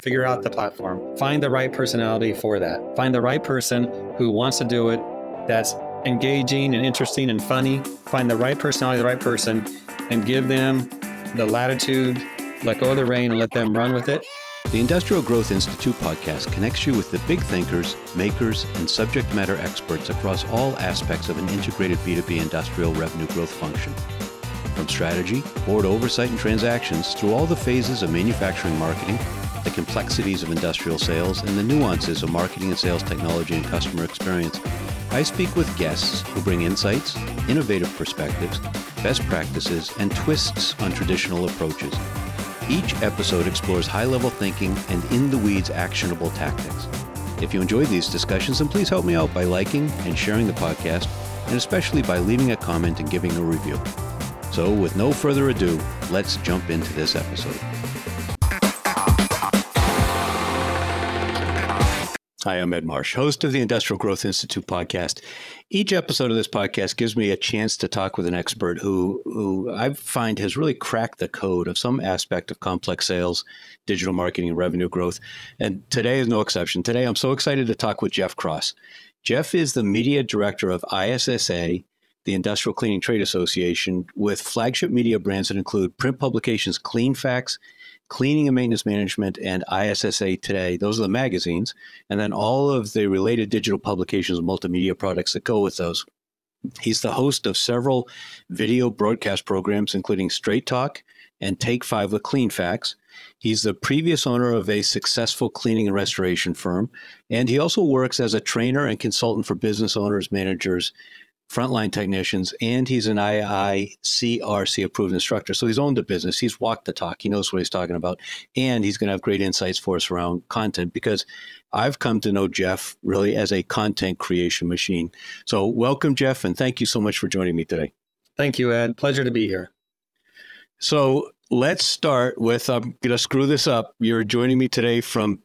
figure out the platform, find the right personality for that, find the right person who wants to do it, that's engaging and interesting and funny, find the right personality, the right person, and give them the latitude, let go of the rein and let them run with it. The Industrial Growth Institute podcast connects you with the big thinkers, makers, and subject matter experts across all aspects of an integrated B2B industrial revenue growth function. From strategy, board oversight and transactions, through all the phases of manufacturing marketing, the complexities of industrial sales, and the nuances of marketing and sales technology and customer experience, I speak with guests who bring insights, innovative perspectives, best practices, and twists on traditional approaches. Each episode explores high-level thinking and in-the-weeds actionable tactics. If you enjoyed these discussions, then please help me out by liking and sharing the podcast, and especially by leaving a comment and giving a review. So with no further ado, let's jump into this episode. Hi, I'm Ed Marsh, host of the Industrial Growth Institute podcast. Each episode of this podcast gives me a chance to talk with an expert who I find has really cracked the code of some aspect of complex sales, digital marketing, and revenue growth. And today is no exception. Today, I'm so excited to talk with Jeff Cross. Jeff is the media director of ISSA, the Industrial Cleaning Trade Association, with flagship media brands that include print publications Cleanfax, Cleaning and Maintenance Management, and ISSA Today. Those are the magazines. And then all of the related digital publications and multimedia products that go with those. He's the host of several video broadcast programs, including Straight Talk and Take 5 with Cleanfax. He's the previous owner of a successful cleaning and restoration firm. And he also works as a trainer and consultant for business owners, managers, frontline technicians, and he's an IICRC approved instructor. So he's owned a business. He's walked the talk. He knows what he's talking about. And he's going to have great insights for us around content, because I've come to know Jeff really as a content creation machine. So welcome, Jeff, and thank you so much for joining me today. Thank you, Ed. Pleasure to be here. So let's start with, I'm going to screw this up. You're joining me today from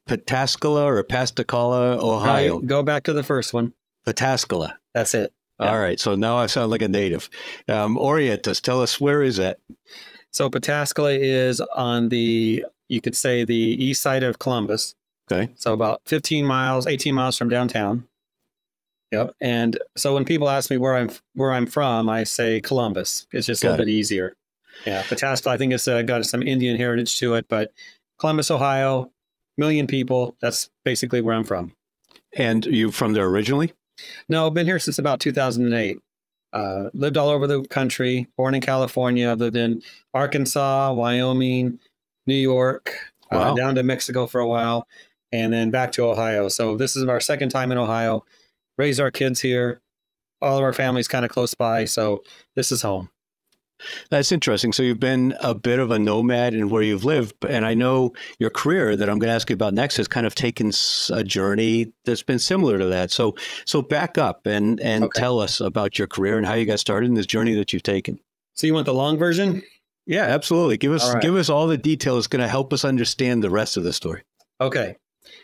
Pataskala, Ohio. Go back to the first one. Pataskala. That's it. Yeah. All right. So now I sound like a native. Orient us. Tell us, where is that? So Pataskala is on you could say the east side of Columbus. Okay. So about 18 miles from downtown. Yep. And so when people ask me where I'm from, I say Columbus. It's just a little bit easier. Yeah. Pataskala, I think it's got some Indian heritage to it, but Columbus, Ohio, 1 million people. That's basically where I'm from. And you from there originally? No, I've been here since about 2008. Lived all over the country, born in California. I've lived in Arkansas, Wyoming, New York, down to Mexico for a while, and then back to Ohio. So this is our second time in Ohio. Raised our kids here. All of our family's kind of close by. So this is home. That's interesting. So you've been a bit of a nomad in where you've lived, and I know your career that I'm going to ask you about next has kind of taken a journey that's been similar to that. So back up and tell us about your career and how you got started in this journey that you've taken. So you want the long version? Yeah, absolutely. Give us all the details. It's going to help us understand the rest of the story. Okay.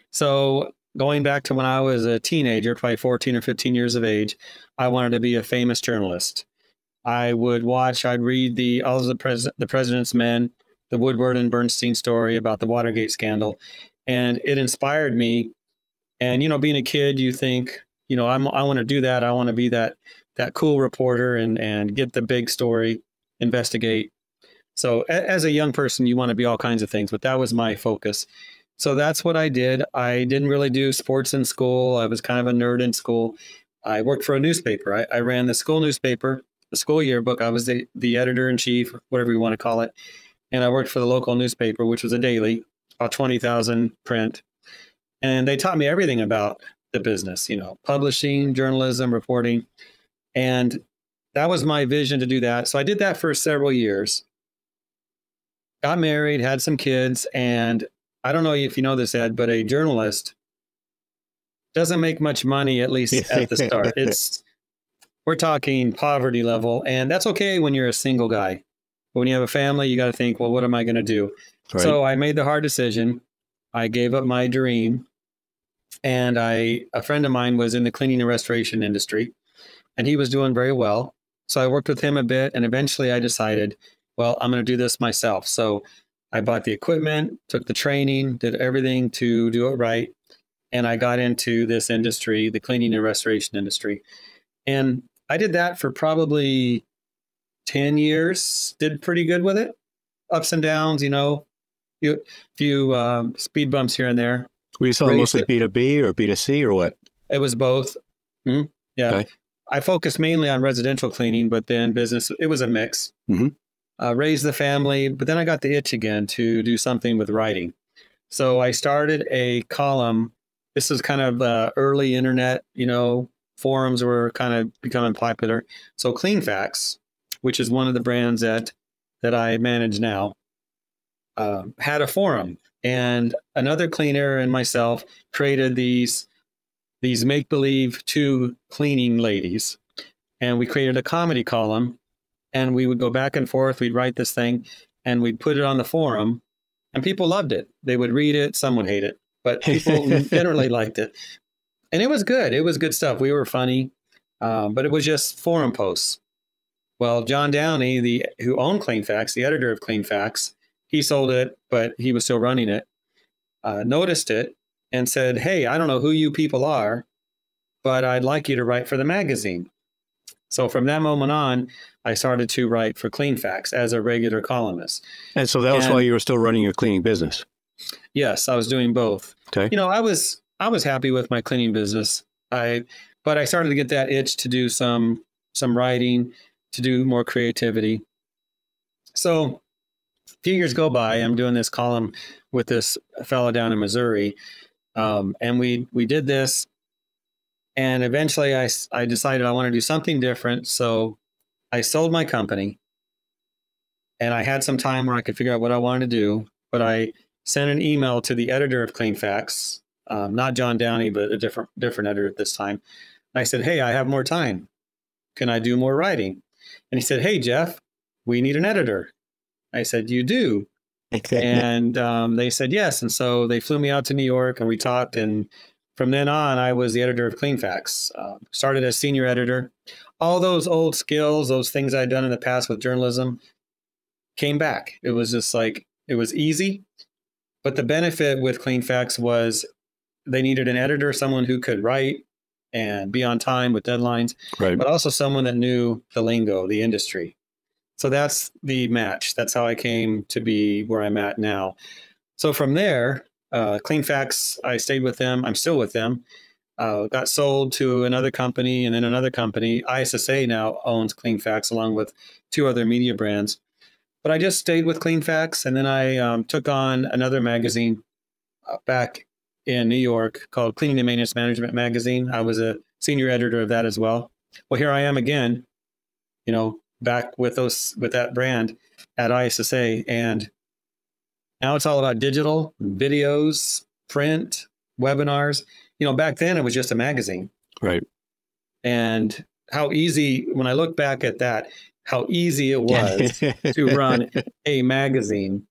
So going back to when I was a teenager, probably 14 or 15 years of age, I wanted to be a famous journalist. I'd read all of the President's Men, the Woodward and Bernstein story about the Watergate scandal, and it inspired me. And, being a kid, you think, I want to do that. I want to be that cool reporter and get the big story, investigate. So as a young person, you want to be all kinds of things, but that was my focus. So that's what I did. I didn't really do sports in school. I was kind of a nerd in school. I worked for a newspaper. I ran the school newspaper. The school yearbook. I was the editor-in-chief, whatever you want to call it. And I worked for the local newspaper, which was a daily, about 20,000 print. And they taught me everything about the business, publishing, journalism, reporting. And that was my vision to do that. So I did that for several years. Got married, had some kids. And I don't know if you know this, Ed, but a journalist doesn't make much money, at least at the start. We're talking poverty level, and that's okay when you're a single guy. But when you have a family, you got to think, well, what am I going to do? Right. So I made the hard decision. I gave up my dream, and a friend of mine was in the cleaning and restoration industry, and he was doing very well. So I worked with him a bit, and eventually I decided, well, I'm going to do this myself. So I bought the equipment, took the training, did everything to do it right. And I got into this industry, the cleaning and restoration industry. And I did that for probably 10 years, did pretty good with it. Ups and downs, few speed bumps here and there. Were you selling mostly B2B or B2C or what? It was both. Mm-hmm. Yeah. Okay. I focused mainly on residential cleaning, but then business, it was a mix. Mm-hmm. Raised the family, but then I got the itch again to do something with writing. So I started a column. This was kind of early internet, forums were kind of becoming popular. So Cleanfax, which is one of the brands that I manage now, had a forum, and another cleaner and myself created these make-believe two cleaning ladies, and we created a comedy column, and we would go back and forth. We'd write this thing, and we'd put it on the forum, and people loved it. They would read it. Some would hate it, but people generally liked it. And it was good. It was good stuff. We were funny, but it was just forum posts. Well, John Downey, who owned Cleanfax, the editor of Cleanfax, he sold it, but he was still running it, noticed it and said, "Hey, I don't know who you people are, but I'd like you to write for the magazine." So from that moment on, I started to write for Cleanfax as a regular columnist. And so that was why you were still running your cleaning business? Yes, I was doing both. Okay. I was happy with my cleaning business. But I started to get that itch to do some writing, to do more creativity. So a few years go by, I'm doing this column with this fellow down in Missouri. And we did this. And eventually I decided I want to do something different. So I sold my company, and I had some time where I could figure out what I wanted to do. But I sent an email to the editor of Cleanfax, not John Downey, but a different editor at this time. And I said, "Hey, I have more time. Can I do more writing?" And he said, "Hey, Jeff, we need an editor." I said, "You do?" And they said yes. And so they flew me out to New York, and we talked. And from then on, I was the editor of Cleanfax. Started as senior editor. All those old skills, those things I'd done in the past with journalism, came back. It was just like, it was easy. But the benefit with Cleanfax was they needed an editor, someone who could write and be on time with deadlines, right, but also someone that knew the lingo, the industry. So that's the match. That's how I came to be where I'm at now. So from there, Cleanfax, I stayed with them. I'm still with them. Got sold to another company, and then another company. ISSA now owns Cleanfax along with two other media brands. But I just stayed with Cleanfax, and then I took on another magazine back in New York called Cleaning and Maintenance Management Magazine. I was a senior editor of that as well. Well, here I am again, back with that brand at ISSA, and now it's all about digital, videos, print, webinars. Back then it was just a magazine. Right. And how easy, when I look back at that, how easy it was to run a magazine,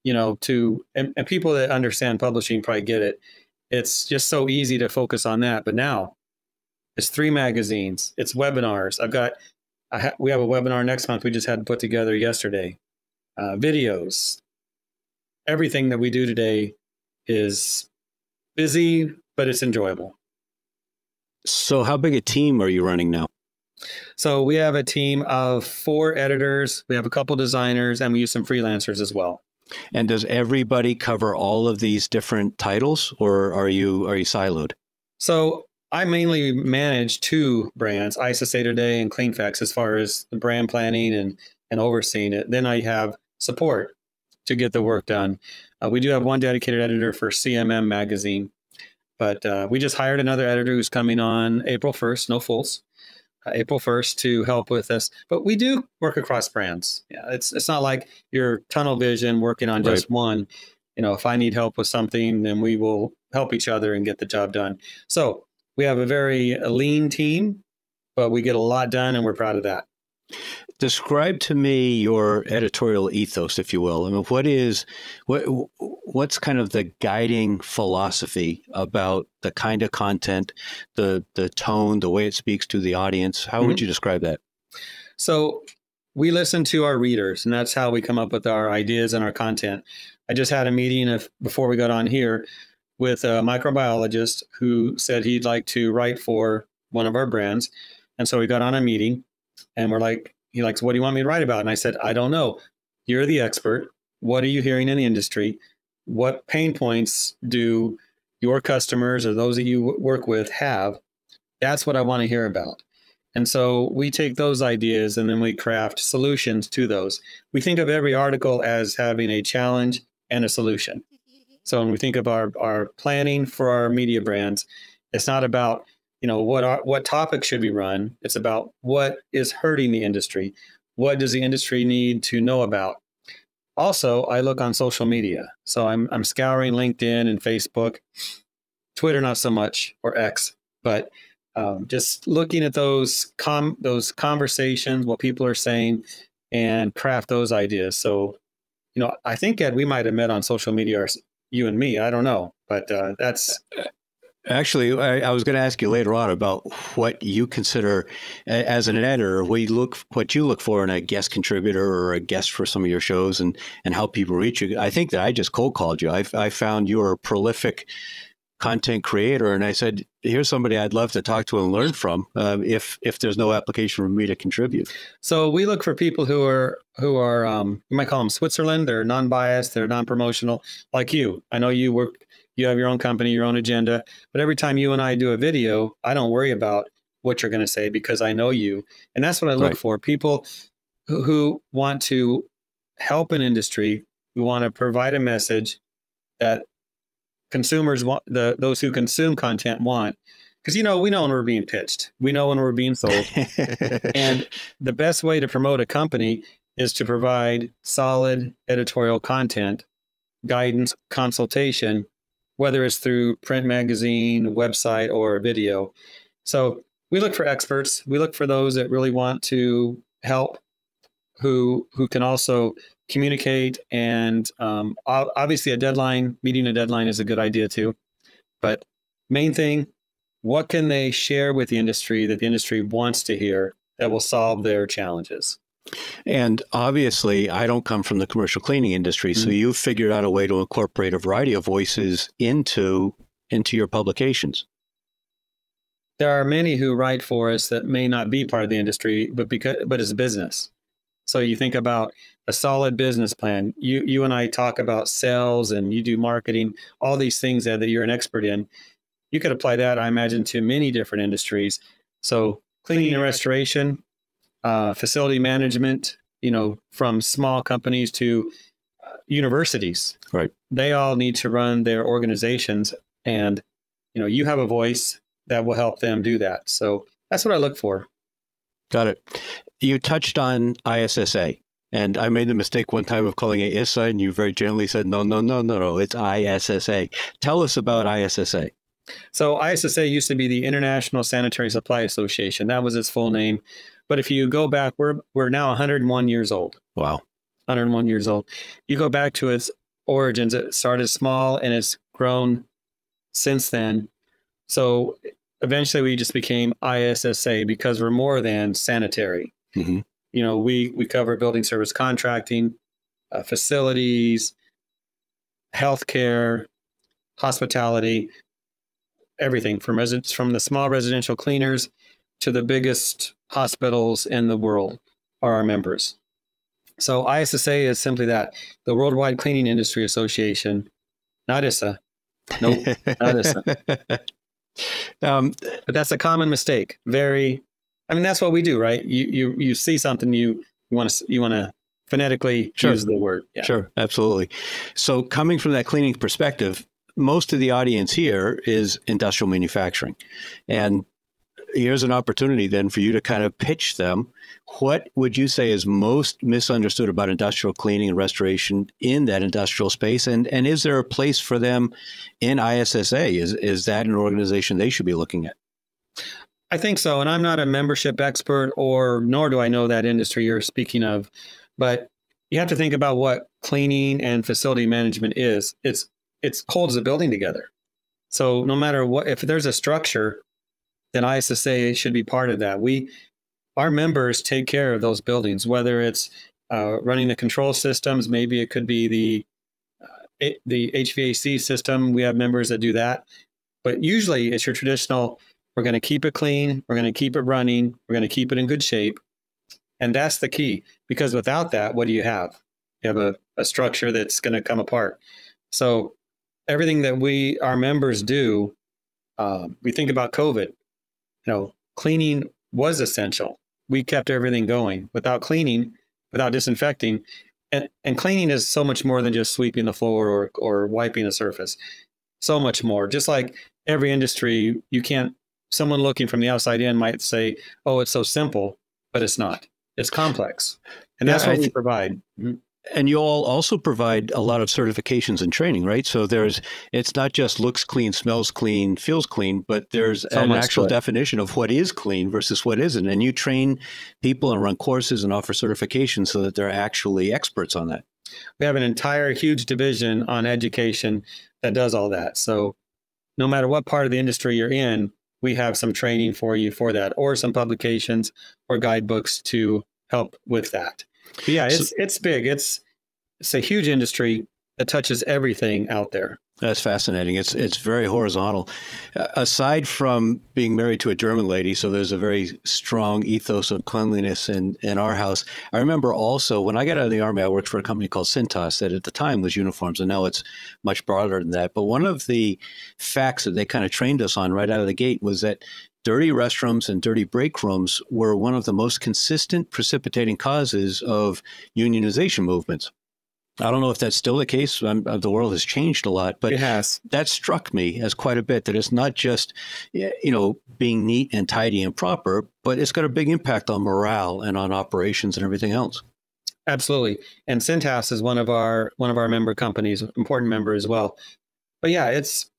and people that understand publishing probably get it. It's just so easy to focus on that. But now it's 3 magazines, it's webinars. We have a webinar next month we just had to put together yesterday. Videos. Everything that we do today is busy, but it's enjoyable. So how big a team are you running now? So we have a team of 4 editors. We have a couple designers, and we use some freelancers as well. And does everybody cover all of these different titles, or are you siloed? So I mainly manage 2 brands, ISSA Today and Cleanfax, as far as the brand planning and overseeing it. Then I have support to get the work done. We do have one dedicated editor for CMM magazine, but we just hired another editor who's coming on April 1st, no fools, April 1st to help with us. But we do work across brands. Yeah, it's not like you're tunnel vision working on just one. If I need help with something, then we will help each other and get the job done. So we have a very lean team, but we get a lot done, and we're proud of that. Describe to me your editorial ethos, if you will. I mean, what's kind of the guiding philosophy about the kind of content, the tone, the way it speaks to the audience? How would you describe that? So we listen to our readers, and that's how we come up with our ideas and our content. I just had a meeting before we got on here with a microbiologist who said he'd like to write for one of our brands. And so we got on a meeting and he likes, what do you want me to write about? And I said, I don't know. You're the expert. What are you hearing in the industry? What pain points do your customers or those that you work with have? That's what I want to hear about. And so we take those ideas and then we craft solutions to those. We think of every article as having a challenge and a solution. So when we think of our planning for our media brands, it's not about, what topic should we run? It's about what is hurting the industry. What does the industry need to know about? Also, I look on social media. So I'm scouring LinkedIn and Facebook, Twitter, not so much, or X, but just looking at those conversations, what people are saying, and craft those ideas. So, I think, Ed, we might have met on social media, you and me. I don't know, but that's... Actually, I was going to ask you later on about what you consider as an editor, what you look for in a guest contributor or a guest for some of your shows, and how people reach you. I think that I just cold called you. I found you were a prolific content creator, and I said, here's somebody I'd love to talk to and learn from if there's no application for me to contribute. So we look for people who are you might call them Switzerland. They're non-biased, they're non-promotional, like you. I know you have your own company, your own agenda, but every time you and I do a video, I don't worry about what you're going to say because I know you. And that's what I look for. People who want to help an industry, who want to provide a message that consumers want, those who consume content want. Because, we know when we're being pitched. We know when we're being sold. And the best way to promote a company is to provide solid editorial content, guidance, consultation, whether it's through print magazine, website, or video. So we look for experts. We look for those that really want to help, who can also communicate. And obviously meeting a deadline is a good idea too. But main thing, what can they share with the industry that the industry wants to hear that will solve their challenges? And obviously, I don't come from the commercial cleaning industry, so you've figured out a way to incorporate a variety of voices into your publications. There are many who write for us that may not be part of the industry, but it's business. So you think about a solid business plan. You and I talk about sales, and you do marketing, all these things that you're an expert in. You could apply that, I imagine, to many different industries. So cleaning and restoration, facility management, from small companies to universities. Right. They all need to run their organizations, and you have a voice that will help them do that. So that's what I look for. Got it. You touched on ISSA, and I made the mistake one time of calling it ISSA, and you very gently said, no, it's ISSA. Tell us about ISSA. So ISSA used to be the International Sanitary Supply Association. That was its full name. But if you go back, we're now 101 years old. Wow. 101 years old. You go back to its origins. It started small and it's grown since then. So eventually we just became ISSA because we're more than sanitary. Mm-hmm. We cover building service contracting, facilities, healthcare, hospitality, everything from the small residential cleaners to the biggest hospitals in the world are our members. So ISSA is simply that, the Worldwide Cleaning Industry Association, not ISSA. Nope, not ISSA. But that's a common mistake. That's what we do, right? You see something, you want to phonetically use the word. Yeah. Sure, absolutely. So coming from that cleaning perspective, most of the audience here is industrial manufacturing. And here's an opportunity then for you to kind of pitch them. What would you say is most misunderstood about industrial cleaning and restoration in that industrial space? And is there a place for them in ISSA? Is that an organization they should be looking at? I think so. And I'm not a membership expert, nor do I know that industry you're speaking of. But you have to think about what cleaning and facility management is. It holds the building together. So no matter what, if there's a structure, then ISSA should be part of that. our members take care of those buildings, whether it's running the control systems, maybe it could be the HVAC system. We have members that do that. But usually it's your traditional, we're going to keep it clean, we're going to keep it running, we're going to keep it in good shape. And that's the key, because without that, what do you have? You have a structure that's going to come apart. So everything that our members do, we think about COVID, cleaning was essential. We kept everything going. Without cleaning, without disinfecting, and cleaning is so much more than just sweeping the floor or wiping a surface. So much more. Just like every industry, someone looking from the outside in might say, oh, it's so simple, but it's not. It's complex. And that's what we provide. And you all also provide a lot of certifications and training, right? So it's not just looks clean, smells clean, feels clean, but there's an actual definition of what is clean versus what isn't. And you train people and run courses and offer certifications so that they're actually experts on that. We have an entire huge division on education that does all that. So no matter what part of the industry you're in, we have some training for you for that, or some publications or guidebooks to help with that. But yeah, it's big. It's a huge industry that touches everything out there. That's fascinating. It's very horizontal. Aside from being married to a German lady, so there's a very strong ethos of cleanliness in our house. I remember also when I got out of the Army, I worked for a company called Cintas that at the time was uniforms, and now it's much broader than that. But one of the facts that they kind of trained us on right out of the gate was that dirty restrooms and dirty break rooms were one of the most consistent precipitating causes of unionization movements. I don't know if that's still the case. The world has changed a lot, but it has. That struck me as quite a bit, that it's not just, being neat and tidy and proper, but it's got a big impact on morale and on operations and everything else. Absolutely. And Cintas is one of our member companies, important member as well. But yeah, it's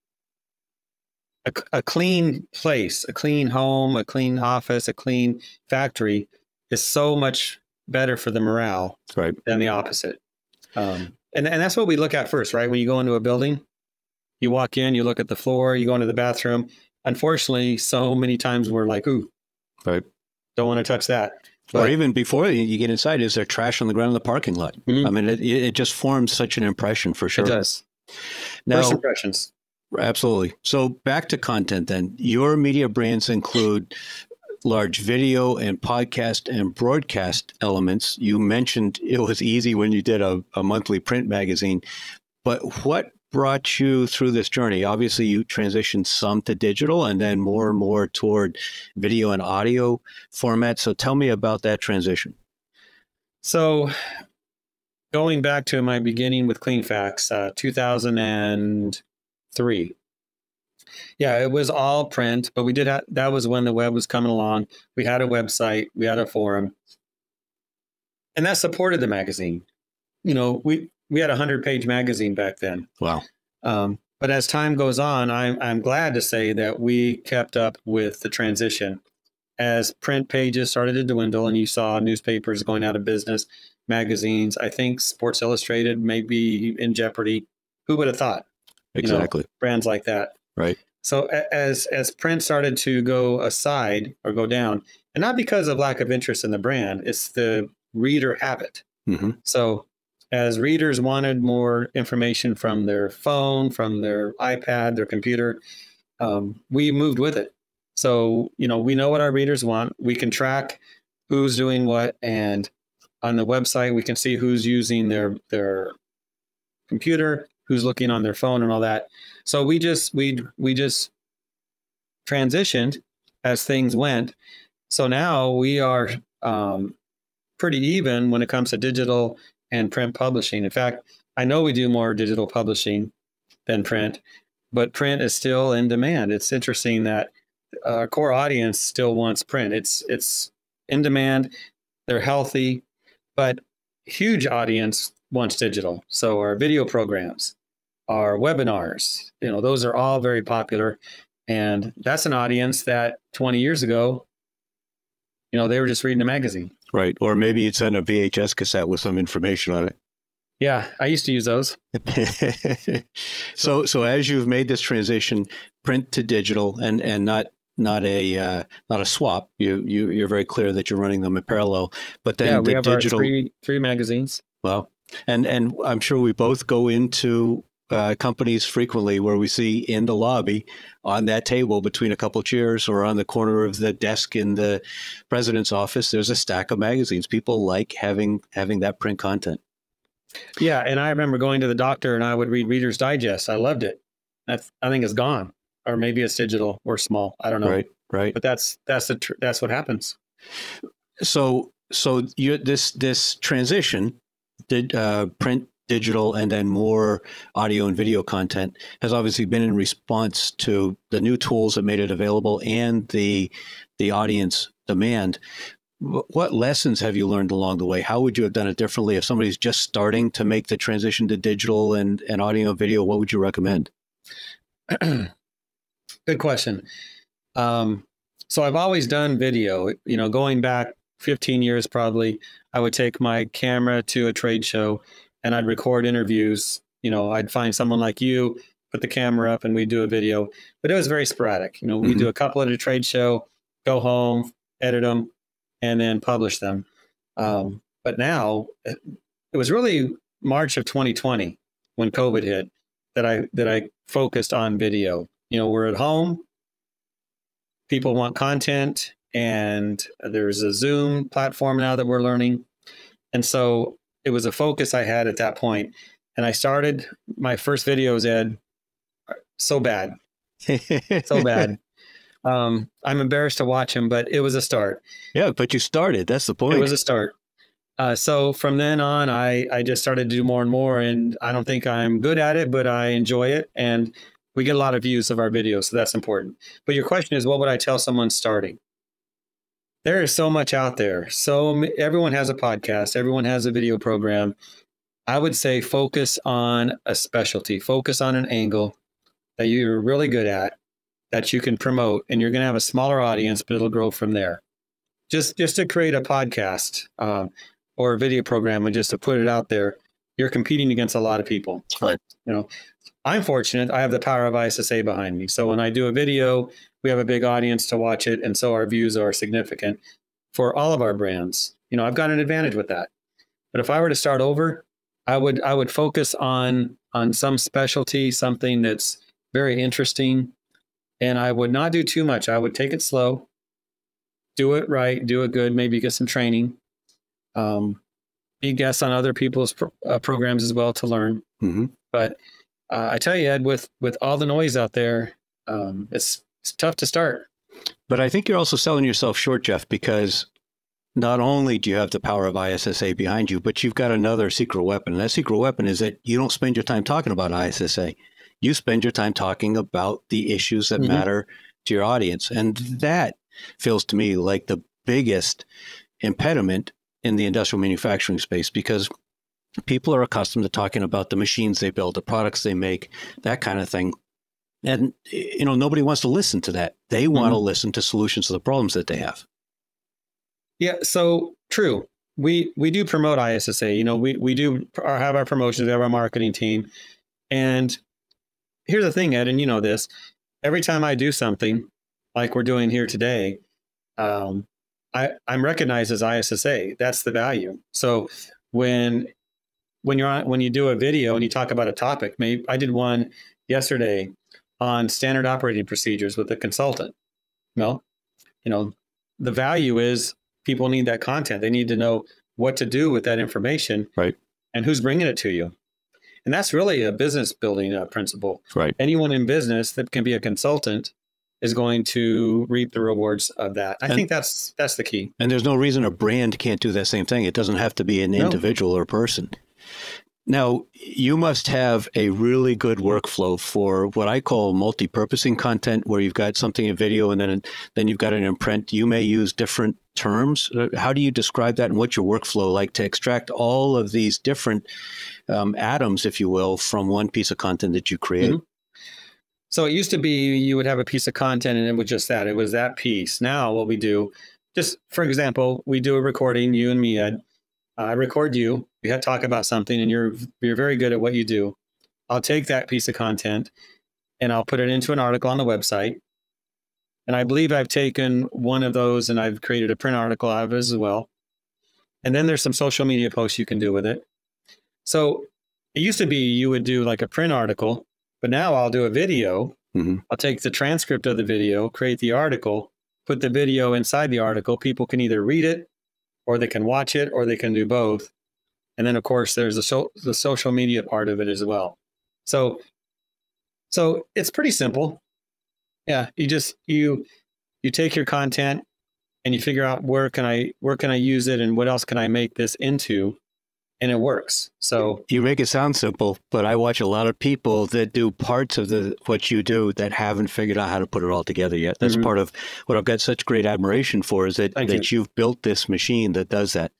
a clean place, a clean home, a clean office, a clean factory is so much better for the morale than the opposite. And that's what we look at first, right? When you go into a building, you walk in, you look at the floor, you go into the bathroom. Unfortunately, so many times we're like, ooh, don't want to touch that. But, or even before you get inside, is there trash on the ground in the parking lot? Mm-hmm. I mean, it just forms such an impression for sure. It does. Now, first impressions. Absolutely. So back to content then. Your media brands include large video and podcast and broadcast elements. You mentioned it was easy when you did a monthly print magazine, but what brought you through this journey? Obviously, you transitioned some to digital and then more and more toward video and audio format. So tell me about that transition. So going back to my beginning with Cleanfax, 2003. Yeah, it was all print, but we did that was when the web was coming along. We had a website, we had a forum, and that supported the magazine. We had a 100-page magazine back then. Wow. But as time goes on, I'm glad to say that we kept up with the transition. As print pages started to dwindle and you saw newspapers going out of business, magazines, I think Sports Illustrated may be in jeopardy. Who would have thought? Exactly. Brands like that. Right. So as print started to go aside or go down, and not because of lack of interest in the brand, it's the reader habit. Mm-hmm. So as readers wanted more information from their phone, from their iPad, their computer, we moved with it. So, we know what our readers want. We can track who's doing what. And on the website, we can see who's using their computer, who's looking on their phone and all that. So we just transitioned as things went. So now we are pretty even when it comes to digital and print publishing. In fact, I know we do more digital publishing than print, but print is still in demand. It's interesting that our core audience still wants print. It's in demand. They're healthy, but huge audience wants digital. So our video programs, our webinars, those are all very popular. And that's an audience that 20 years ago, they were just reading a magazine. Right. Or maybe you'd send a VHS cassette with some information on it. Yeah, I used to use those. So as you've made this transition, print to digital, and not not a swap. You're very clear that you're running them in parallel. But then Yeah, we the have digital, our three magazines. well, and I'm sure we both go into companies frequently where we see in the lobby on that table between a couple chairs or on the corner of the desk in the president's office, there's a stack of magazines. People like having that print content. Yeah, and I remember going to the doctor and I would read Reader's Digest. I loved it. I think it's gone, or maybe it's digital or small. I don't know. Right. But that's what happens. So this transition, did print, digital, and then more audio and video content has obviously been in response to the new tools that made it available and the audience demand. What lessons have you learned along the way? How would you have done it differently if somebody's just starting to make the transition to digital and audio and video? What would you recommend? Good question. So I've always done video, going back 15 years probably. I would take my camera to a trade show and I'd record interviews. I'd find someone like you, put the camera up and we'd do a video, but it was very sporadic. We'd do a couple at a trade show, go home, edit them, and then publish them. But now it was really March of 2020 when COVID hit that I focused on video. We're at home. People want content, and there's a Zoom platform now that we're learning. And so it was a focus I had at that point. And I started my first videos, Ed, so bad. So bad. I'm embarrassed to watch them, but it was a start. Yeah, but you started. That's the point. It was a start. So from then on, I just started to do more and more, and I don't think I'm good at it, but I enjoy it. And we get a lot of views of our videos, so that's important. But your question is, what would I tell someone starting? There is so much out there. So everyone has a podcast. Everyone has a video program. I would say focus on a specialty. Focus on an angle that you're really good at, that you can promote, and you're going to have a smaller audience, but it'll grow from there. Just to create a podcast or a video program and just to put it out there, you're competing against a lot of people. Right. I'm fortunate. I have the power of ISSA behind me. So when I do a video, we have a big audience to watch it. And so our views are significant for all of our brands. I've got an advantage with that. But if I were to start over, I would focus on some specialty, something that's very interesting. And I would not do too much. I would take it slow, do it right, do it good, maybe get some training, be guests on other people's programs as well to learn. Mm-hmm. But I tell you, Ed, with all the noise out there, it's tough to start. But I think you're also selling yourself short, Jeff, because not only do you have the power of ISSA behind you, but you've got another secret weapon. And that secret weapon is that you don't spend your time talking about ISSA. You spend your time talking about the issues that matter to your audience. And that feels to me like the biggest impediment in the industrial manufacturing space, because people are accustomed to talking about the machines they build, the products they make, that kind of thing. And, nobody wants to listen to that. They want to listen to solutions to the problems that they have. Yeah, so true. We do promote ISSA. We do have our promotions, we have our marketing team. And here's the thing, Ed, and you know this, every time I do something like we're doing here today, I'm recognized as ISSA. That's the value. So when you do a video and you talk about a topic, maybe I did one yesterday on standard operating procedures with a consultant. The value is people need that content. They need to know what to do with that information, right? And who's bringing it to you. And that's really a business building principle. Right. Anyone in business that can be a consultant is going to reap the rewards of that. I think that's the key. And there's no reason a brand can't do that same thing. It doesn't have to be an individual or person. Now, you must have a really good workflow for what I call multi-purposing content, where you've got something in video and then you've got it in print. You may use different terms. How do you describe that, and what's your workflow like to extract all of these different atoms, if you will, from one piece of content that you create? Mm-hmm. So it used to be you would have a piece of content and it was just that. It was that piece. Now what we do, just for example, we do a recording, you and me, Ed. I record you. We had to talk about something, and you're very good at what you do. I'll take that piece of content and I'll put it into an article on the website. And I believe I've taken one of those and I've created a print article out of it as well. And then there's some social media posts you can do with it. So it used to be you would do like a print article, but now I'll do a video. I'll take the transcript of the video, create the article, put the video inside the article. People can either read it or they can watch it or they can do both. And then, of course, there's the social media part of it as well. So it's pretty simple. Yeah, you take your content and you figure out where can I use it and what else can I make this into, and it works. So you make it sound simple, but I watch a lot of people that do parts of what you do that haven't figured out how to put it all together yet. That's part of what I've got such great admiration for, is that you've built this machine that does that.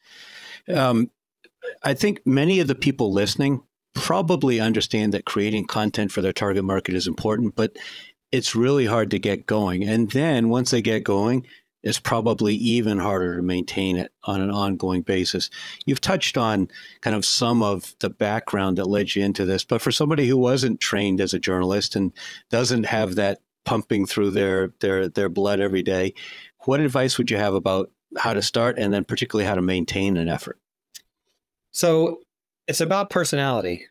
I think many of the people listening probably understand that creating content for their target market is important, but it's really hard to get going. And then once they get going, it's probably even harder to maintain it on an ongoing basis. You've touched on kind of some of the background that led you into this, but for somebody who wasn't trained as a journalist and doesn't have that pumping through their blood every day, what advice would you have about how to start and then particularly how to maintain an effort? So it's about personality.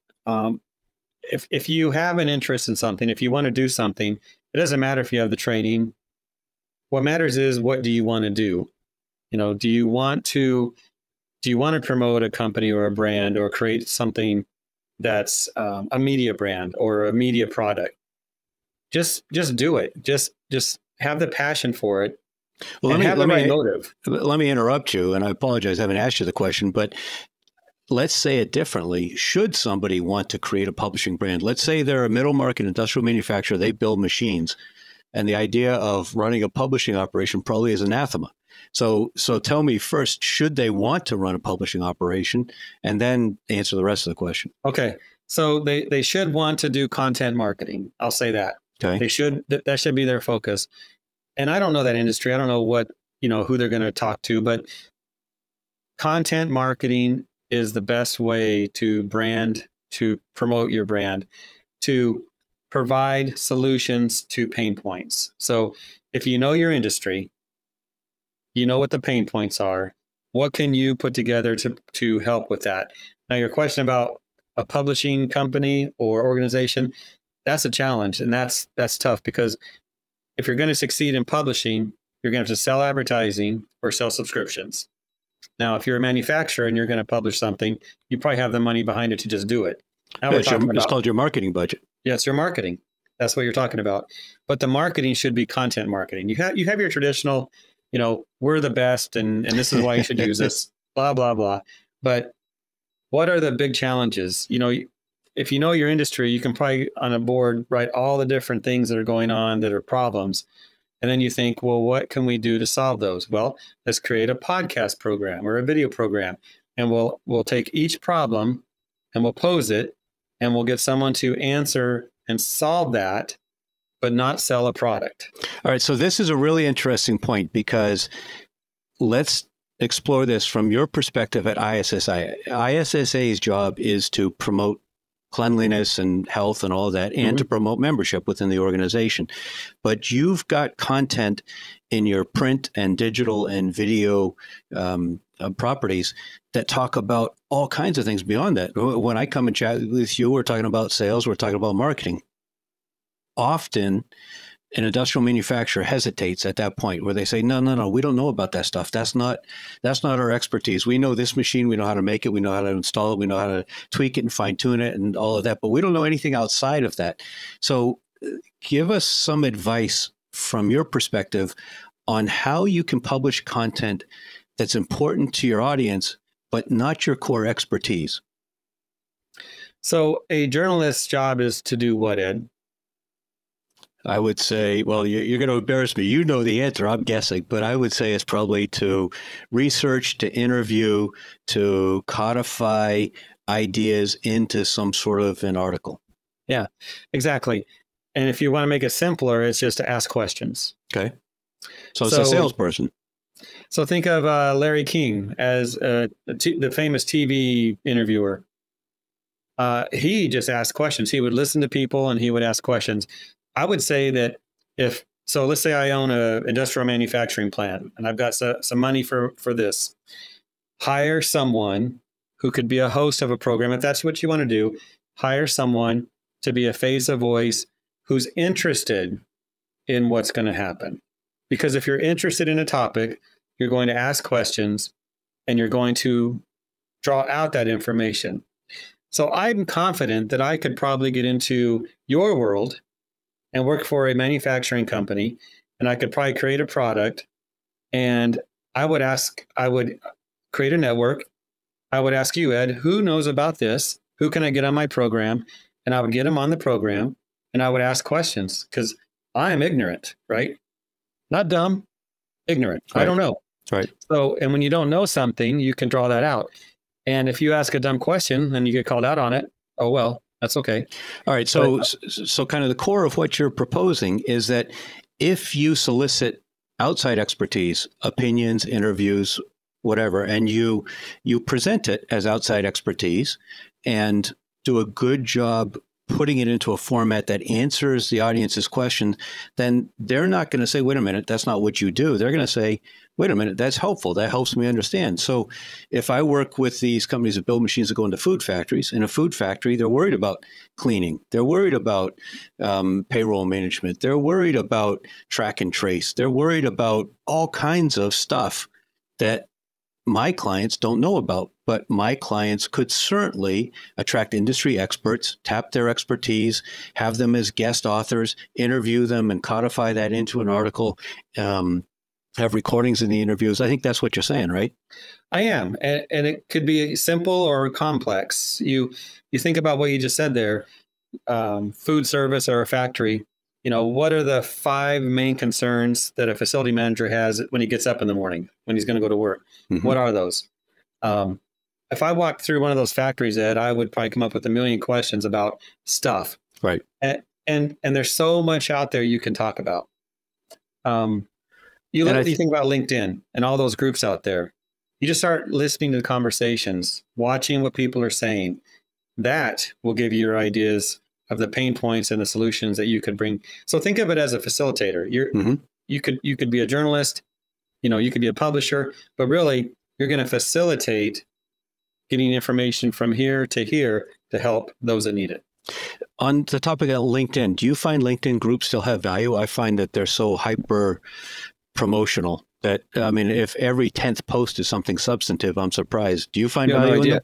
If you have an interest in something, if you want to do something, it doesn't matter if you have the training. What matters is, what do you want to do? Do you want to promote a company or a brand or create something that's a media brand or a media product? Just do it. Just have the passion for it. Well, and have the right motive. Let me interrupt you, and I apologize, I haven't asked you the question, but let's say it differently. Should somebody want to create a publishing brand, let's say they're a middle market industrial manufacturer, they build machines, and the idea of running a publishing operation probably is anathema. So tell me first, should they want to run a publishing operation, and then answer the rest of the question? Okay. So they should want to do content marketing. I'll say that. Okay. That should be their focus. And I don't know that industry. I don't know who they're going to talk to, but content marketing is the best way to promote your brand, to provide solutions to pain points. So if you know your industry, you know what the pain points are, what can you put together to help with that? Now, your question about a publishing company or organization, that's a challenge. And that's tough, because if you're going to succeed in publishing, you're going to have to sell advertising or sell subscriptions. Now, if you're a manufacturer and you're going to publish something, you probably have the money behind it to just do it. Now it's called your marketing budget. Yes, your marketing. That's what you're talking about. But the marketing should be content marketing. You have your traditional, we're the best and this is why you should use this, blah, blah, blah. But what are the big challenges? If you know your industry, you can probably on a board write all the different things that are going on that are problems. And then you think, well, what can we do to solve those? Well, let's create a podcast program or a video program. And we'll take each problem and we'll pose it, and we'll get someone to answer and solve that, but not sell a product. All right. So this is a really interesting point, because let's explore this from your perspective at ISSA. ISSA's job is to promote cleanliness and health and all of that, and to promote membership within the organization. But you've got content in your print and digital and video properties that talk about all kinds of things beyond that. When I come and chat with you, we're talking about sales, we're talking about marketing. Often, an industrial manufacturer hesitates at that point where they say, no, we don't know about that stuff. That's not our expertise. We know this machine, we know how to make it, we know how to install it, we know how to tweak it and fine tune it and all of that, but we don't know anything outside of that. So give us some advice from your perspective on how you can publish content that's important to your audience, but not your core expertise. So a journalist's job is to do what, Ed? I would say, well, you're going to embarrass me. You know the answer, I'm guessing, but I would say it's probably to research, to interview, to codify ideas into some sort of an article. Yeah, exactly. And if you want to make it simpler, it's just to ask questions. Okay. So it's a salesperson. So think of Larry King as the famous TV interviewer. He just asked questions. He would listen to people and he would ask questions. I would say that if So let's say I own a industrial manufacturing plant and I've got some money for this. Hire someone who could be a host of a program. If that's what you want to do, hire someone to be a face of voice who's interested in what's going to happen. Because if you're interested in a topic, you're going to ask questions and you're going to draw out that information. So I'm confident that I could probably get into your world and work for a manufacturing company, and I could probably create a product. And I would create a network. I would ask you, Ed, who knows about this? Who can I get on my program? And I would get them on the program and I would ask questions because I am ignorant, right? Not dumb, ignorant. Right. I don't know. Right. So, and when you don't know something, you can draw that out. And if you ask a dumb question and you get called out on it, oh, well, that's okay. All right. So kind of the core of what you're proposing is that if you solicit outside expertise, opinions, interviews, whatever, and you present it as outside expertise and do a good job putting it into a format that answers the audience's question, then they're not going to say, wait a minute, that's not what you do. They're going to say, wait a minute, that's helpful. That helps me understand. So if I work with these companies that build machines that go into food factories, in a food factory, they're worried about cleaning. They're worried about payroll management. They're worried about track and trace. They're worried about all kinds of stuff that my clients don't know about, but my clients could certainly attract industry experts, tap their expertise, have them as guest authors, interview them and codify that into an article, have recordings in the interviews. I think that's what you're saying, right? I am. And it could be simple or complex. You think about what you just said there, food service or a factory. What are the 5 main concerns that a facility manager has when he gets up in the morning, when he's going to go to work? Mm-hmm. What are those? If I walked through one of those factories, Ed, I would probably come up with a million questions about stuff. Right. And there's so much out there you can talk about. You think about LinkedIn and all those groups out there. You just start listening to the conversations, watching what people are saying. That will give you your ideas of the pain points and the solutions that you could bring. So think of it as a facilitator. You could be a journalist, you could be a publisher, but really you're going to facilitate getting information from here to help those that need it. On the topic of LinkedIn, do you find LinkedIn groups still have value? I find that they're so hyper promotional that, if every 10th post is something substantive, I'm surprised. Do you find value in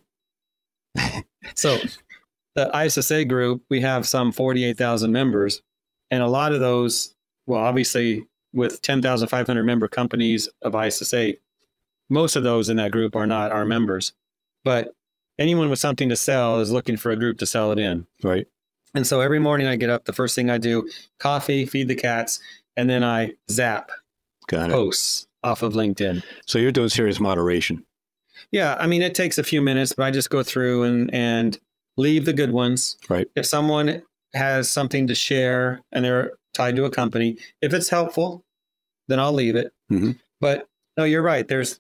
it? So the ISSA group, we have some 48,000 members, and a lot of those, well, obviously with 10,500 member companies of ISSA, most of those in that group are not our members, but anyone with something to sell is looking for a group to sell it in. Right. And so every morning I get up, the first thing I do, coffee, feed the cats, and then I zap posts off of LinkedIn. So you're doing serious moderation. Yeah. It takes a few minutes, but I just go through and leave the good ones. Right. If someone has something to share and they're tied to a company, if it's helpful, then I'll leave it. Mm-hmm. But no, you're right. There's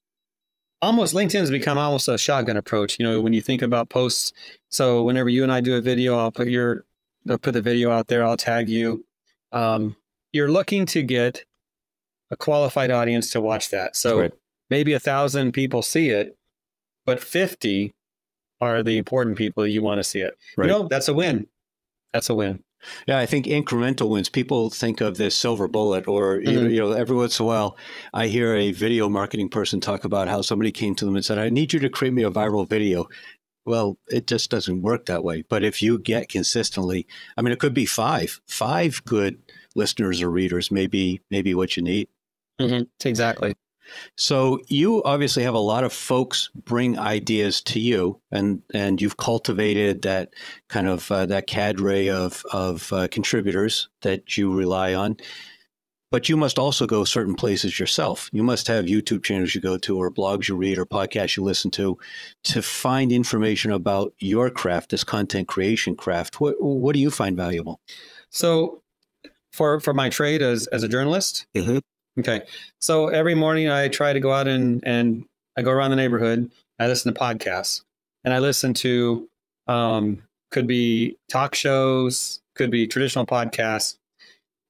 LinkedIn's become almost a shotgun approach. When you think about posts. So whenever you and I do a video, I'll put the video out there. I'll tag you. You're looking to get a qualified audience to watch that. So maybe 1,000 people see it, but 50 are the important people you want to see it. Right. That's a win. That's a win. Yeah, I think incremental wins. People think of this silver bullet, or every once in a while, I hear a video marketing person talk about how somebody came to them and said, "I need you to create me a viral video." Well, it just doesn't work that way. But if you get consistently, it could be five good listeners or readers, maybe what you need. Mm-hmm. Exactly. So you obviously have a lot of folks bring ideas to you, and you've cultivated that kind of that cadre of contributors that you rely on. But you must also go certain places yourself. You must have YouTube channels you go to, or blogs you read, or podcasts you listen to find information about your craft, this content creation craft. What do you find valuable? So for my trade as a journalist. Mm-hmm. Okay. So every morning I try to go out and I go around the neighborhood. I listen to podcasts, and I listen to, could be talk shows, could be traditional podcasts.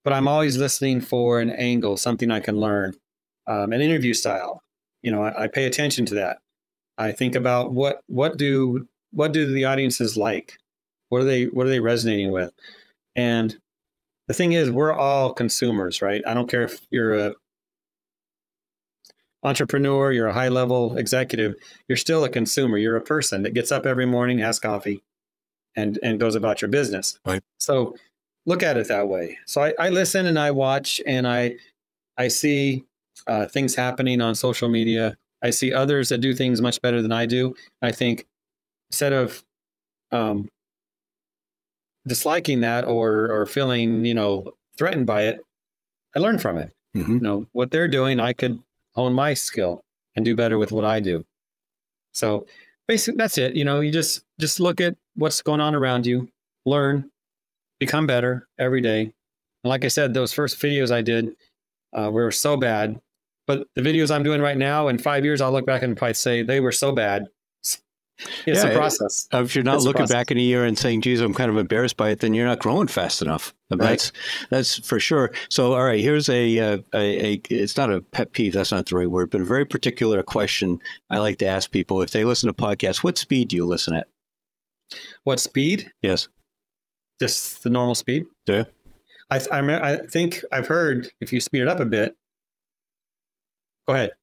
but I'm always listening for an angle, something I can learn, an interview style. I pay attention to that. I think about what do the audiences like? What are they resonating with? And the thing is, we're all consumers, right? I don't care if you're a entrepreneur, you're a high level executive, you're still a consumer. You're a person that gets up every morning, has coffee, and goes about your business. Right. So look at it that way. So I listen and I watch and I see things happening on social media. I see others that do things much better than I do. I think instead of disliking that or feeling, threatened by it, I learn from it. Mm-hmm. What they're doing, I could hone my skill and do better with what I do. So basically that's it. You just look at what's going on around you, learn, become better every day. And like I said, those first videos I did were so bad, but the videos I'm doing right now, in 5 years, I'll look back and probably say they were so bad. It's a process. If you're not looking back in a year and saying, geez, I'm kind of embarrassed by it, then you're not growing fast enough. Right. That's for sure. So, all right, here's it's not a pet peeve. That's not the right word, but a very particular question I like to ask people. If they listen to podcasts, what speed do you listen at? What speed? Yes. Just the normal speed. Yeah. I think I've heard if you speed it up a bit. Go ahead.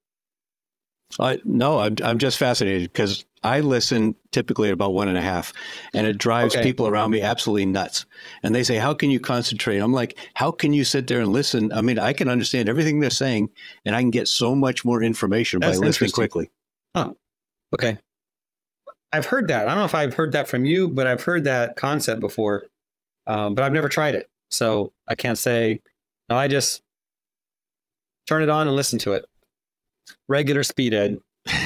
No, I'm just fascinated because I listen typically at about 1.5, and it drives people around me absolutely nuts. And they say, how can you concentrate? I'm like, how can you sit there and listen? I mean, I can understand everything they're saying, and I can get so much more information by listening quickly. Oh, okay. I've heard that. I don't know if I've heard that from you, but I've heard that concept before, but I've never tried it. So I can't say, no, I just turn it on and listen to it. Regular speed, Ed.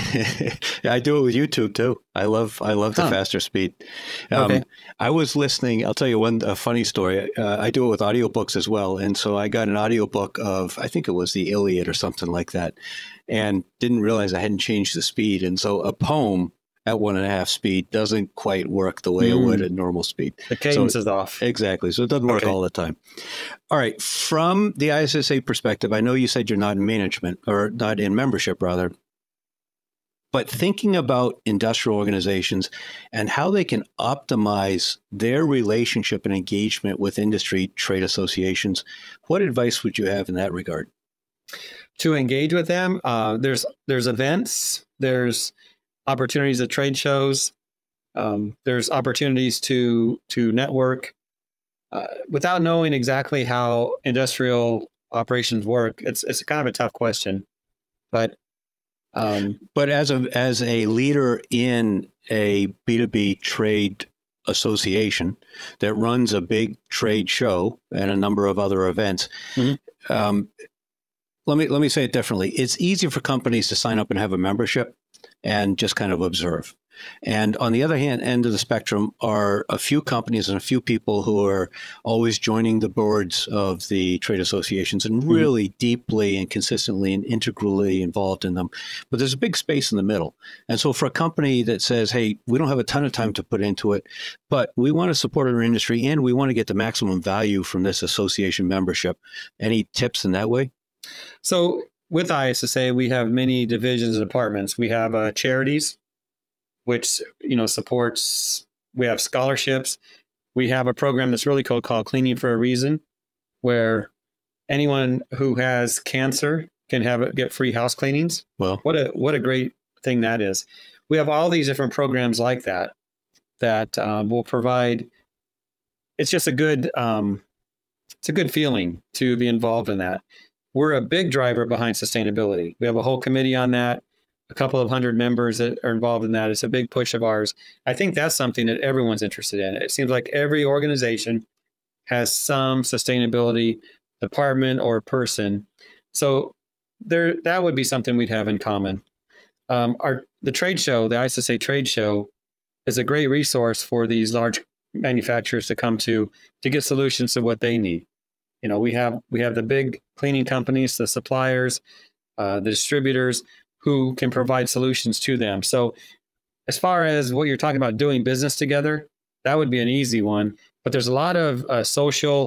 I do it with YouTube too. I love the faster speed. I was listening. I'll tell you a funny story. I do it with audiobooks as well. And so I got an audiobook of, I think it was the Iliad or something like that, and didn't realize I hadn't changed the speed. And so a poem at 1.5 speed doesn't quite work the way it would at normal speed. The cadence is off. Exactly. So it doesn't work all the time. All right. From the ISSA perspective, I know you said you're not in management, or not in membership rather, but thinking about industrial organizations and how they can optimize their relationship and engagement with industry trade associations, what advice would you have in that regard? To engage with them, there's events, there's opportunities at trade shows, there's opportunities to network. Without knowing exactly how industrial operations work, it's kind of a tough question. But as a leader in a B2B trade association that runs a big trade show and a number of other events, let me say it differently. It's easy for companies to sign up and have a membership and just kind of observe. And on the other end of the spectrum are a few companies and a few people who are always joining the boards of the trade associations and really deeply and consistently and integrally involved in them. But there's a big space in the middle. And so for a company that says, hey, we don't have a ton of time to put into it, but we want to support our industry and we want to get the maximum value from this association membership, any tips in that way? So with ISSA, we have many divisions and departments. We have charities, which supports. We have scholarships. We have a program that's really cool called Cleaning for a Reason, where anyone who has cancer can get free house cleanings. Well, what a great thing that is. We have all these different programs like that will provide. It's just a good feeling to be involved in that. We're a big driver behind sustainability. We have a whole committee on that, a couple of 100 members that are involved in that. It's a big push of ours. I think that's something that everyone's interested in. It seems like every organization has some sustainability department or person. So that would be something we'd have in common. The trade show, the ISSA trade show, is a great resource for these large manufacturers to come to get solutions to what they need. We have the big cleaning companies, the suppliers, the distributors who can provide solutions to them. So as far as what you're talking about, doing business together, that would be an easy one. But there's a lot of social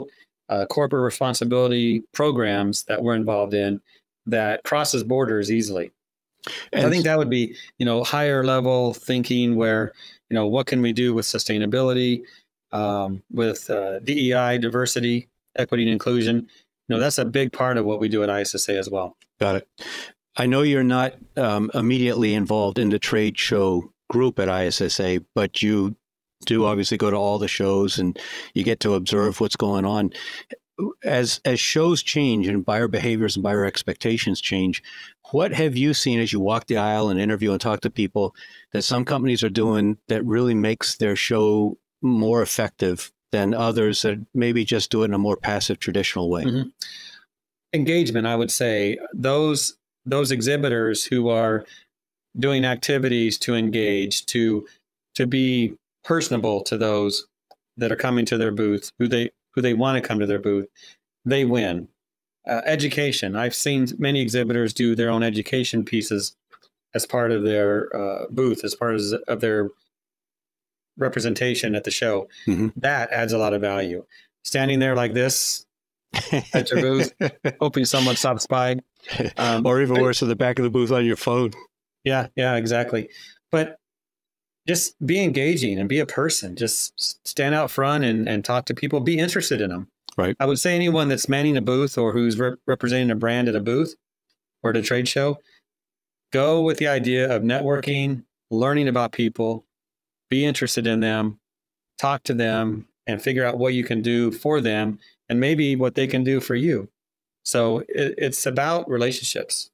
corporate responsibility programs that we're involved in that crosses borders easily. And So I think that would be, higher level thinking where, what can we do with sustainability, with DEI, diversity, equity, and inclusion. That's a big part of what we do at ISSA as well. got it. I know you're not immediately involved in the trade show group at ISSA, but you do obviously go to all the shows and you get to observe what's going on. As shows change and buyer behaviors and buyer expectations change, what have you seen as you walk the aisle and interview and talk to people that some companies are doing that really makes their show more effective than others that maybe just do it in a more passive, traditional way? Mm-hmm. Engagement, I would say, those exhibitors who are doing activities to engage, to be personable to those that are coming to their booth, who they want to come to their booth, they win. Education. I've seen many exhibitors do their own education pieces as part of their booth, as part of their representation at the show. Mm-hmm. That adds a lot of value. Standing there like this at your booth, hoping someone stops by. Or even worse, in the back of the booth on your phone. Yeah, exactly. But just be engaging and be a person. Just stand out front and talk to people. Be interested in them. Right. I would say anyone that's manning a booth or who's representing a brand at a booth or at a trade show, go with the idea of networking, learning about people, be interested in them, talk to them, and figure out what you can do for them and maybe what they can do for you. So it's about relationships.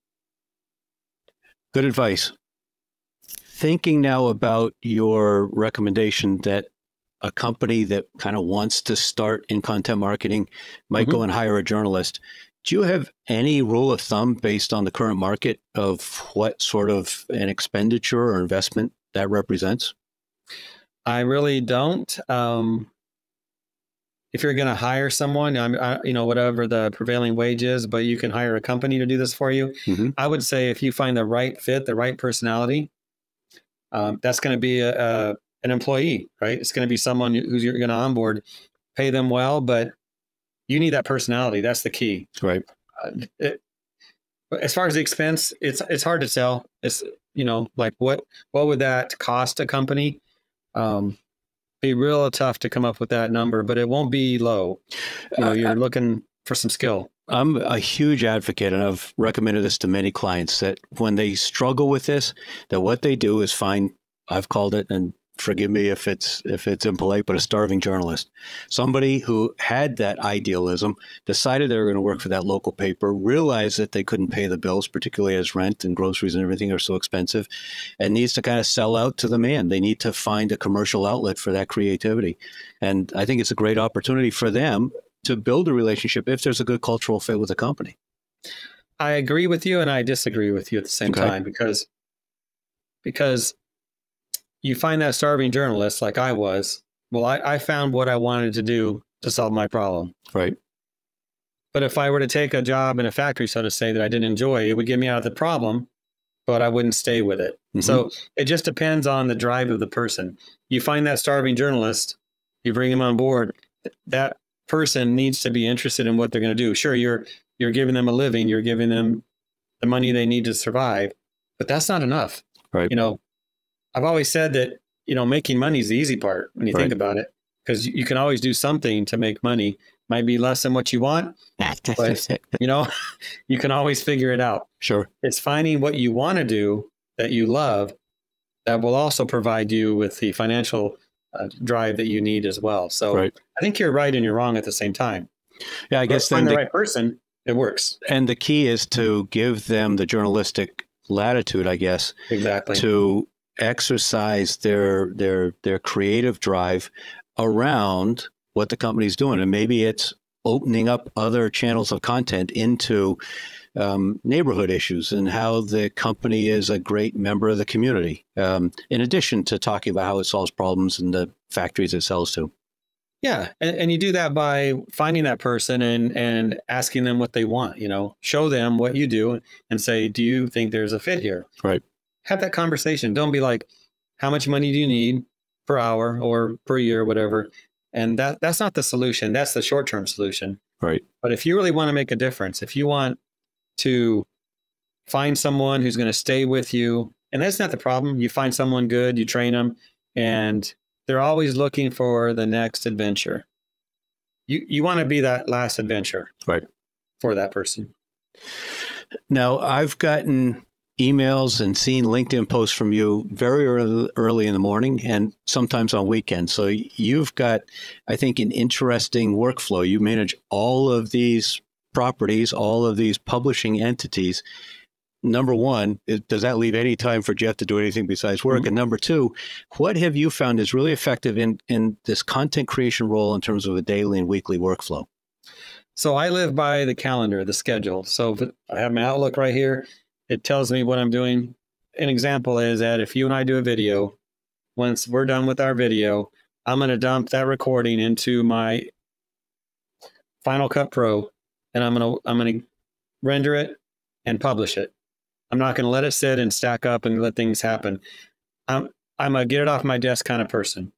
Good advice. Thinking now about your recommendation that a company that kind of wants to start in content marketing might go and hire a journalist. Do you have any rule of thumb based on the current market of what sort of an expenditure or investment that represents? I really don't. If you're going to hire someone, whatever the prevailing wage is, but you can hire a company to do this for you. Mm-hmm. I would say if you find the right fit, the right personality, that's going to be an employee, right? It's going to be someone who's you're going to onboard, pay them well, but you need that personality. That's the key. Right. As far as the expense, it's hard to tell. It's, like what would that cost a company? Be real tough to come up with that number, but it won't be low. You're looking for some skill. I'm a huge advocate, and I've recommended this to many clients, that when they struggle with this, that what they do is find, I've called it, and forgive me if it's impolite, but a starving journalist. Somebody who had that idealism, decided they were going to work for that local paper, realized that they couldn't pay the bills, particularly as rent and groceries and everything are so expensive, and needs to kind of sell out to the man. They need to find a commercial outlet for that creativity. And I think it's a great opportunity for them to build a relationship if there's a good cultural fit with the company. I agree with you and I disagree with you at the same time because you find that starving journalist like I was. Well, I found what I wanted to do to solve my problem. Right. But if I were to take a job in a factory, so to say, that I didn't enjoy, it would get me out of the problem, but I wouldn't stay with it. Mm-hmm. So it just depends on the drive of the person. You find that starving journalist, you bring him on board, that person needs to be interested in what they're going to do. Sure, you're giving them a living, you're giving them the money they need to survive, but that's not enough. Right. I've always said that, making money is the easy part when you think about it, because you can always do something to make money. Might be less than what you want, but, you can always figure it out. Sure. It's finding what you want to do that you love that will also provide you with the financial drive that you need as well. So I think you're right and you're wrong at the same time. Yeah, I guess then the right person, it works. And the key is to give them the journalistic latitude, I guess, exactly, to exercise their creative drive around what the company's doing. And maybe it's opening up other channels of content into neighborhood issues and how the company is a great member of the community, in addition to talking about how it solves problems in the factories it sells to. Yeah. And you do that by finding that person and asking them what they want, show them what you do and say, do you think there's a fit here? Right. Have that conversation. Don't be like, how much money do you need per hour or per year, whatever? And that's not the solution. That's the short-term solution. Right. But if you really want to make a difference, if you want to find someone who's going to stay with you, and that's not the problem. You find someone good, you train them, and they're always looking for the next adventure. You want to be that last adventure, right, for that person. Now, I've gotten emails and seen LinkedIn posts from you very early in the morning and sometimes on weekends. So you've got, I think, an interesting workflow. You manage all of these properties, all of these publishing entities. Number one, does that leave any time for Jeff to do anything besides work? Mm-hmm. And number two, what have you found is really effective in this content creation role in terms of a daily and weekly workflow? So I live by the calendar, the schedule. So I have my Outlook right here. It tells me what I'm doing. An example is that if you and I do a video, once we're done with our video, I'm going to dump that recording into my Final Cut Pro, and I'm going to render it and publish it. I'm not going to let it sit and stack up and let things happen. I'm a get it off my desk kind of person.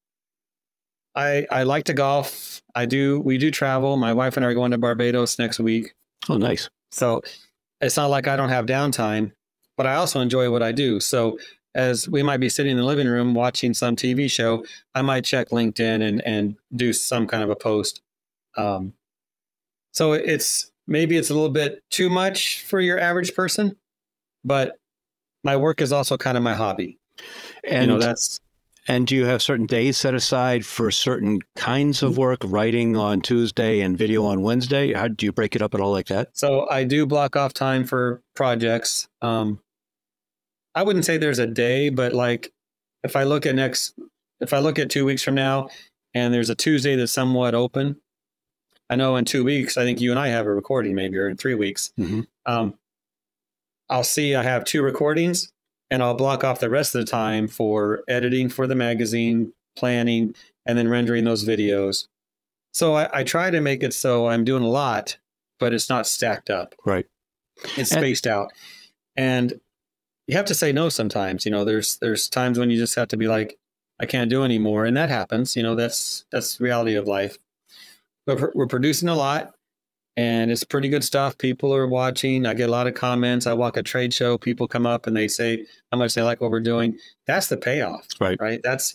I like to golf. We do travel. My wife and I are going to Barbados next week. Oh, nice. So it's not like I don't have downtime, but I also enjoy what I do. So as we might be sitting in the living room watching some TV show, I might check LinkedIn and do some kind of a post. So maybe it's a little bit too much for your average person, but my work is also kind of my hobby. And And do you have certain days set aside for certain kinds of work, writing on Tuesday and video on Wednesday? How do you break it up at all like that? So I do block off time for projects. I wouldn't say there's a day, but like if I look at 2 weeks from now and there's a Tuesday that's somewhat open, I know in 2 weeks, I think you and I have a recording maybe, or in 3 weeks. Mm-hmm. I'll see I have 2 recordings. And I'll block off the rest of the time for editing for the magazine, planning, and then rendering those videos. So I try to make it so I'm doing a lot, but it's not stacked up. Right. It's spaced out. And you have to say no sometimes. There's times when you just have to be like, I can't do anymore. And that happens. That's the reality of life. But we're producing a lot. And it's pretty good stuff. People are watching. I get a lot of comments. I walk a trade show. People come up and they say how much they like what we're doing. That's the payoff, right? That's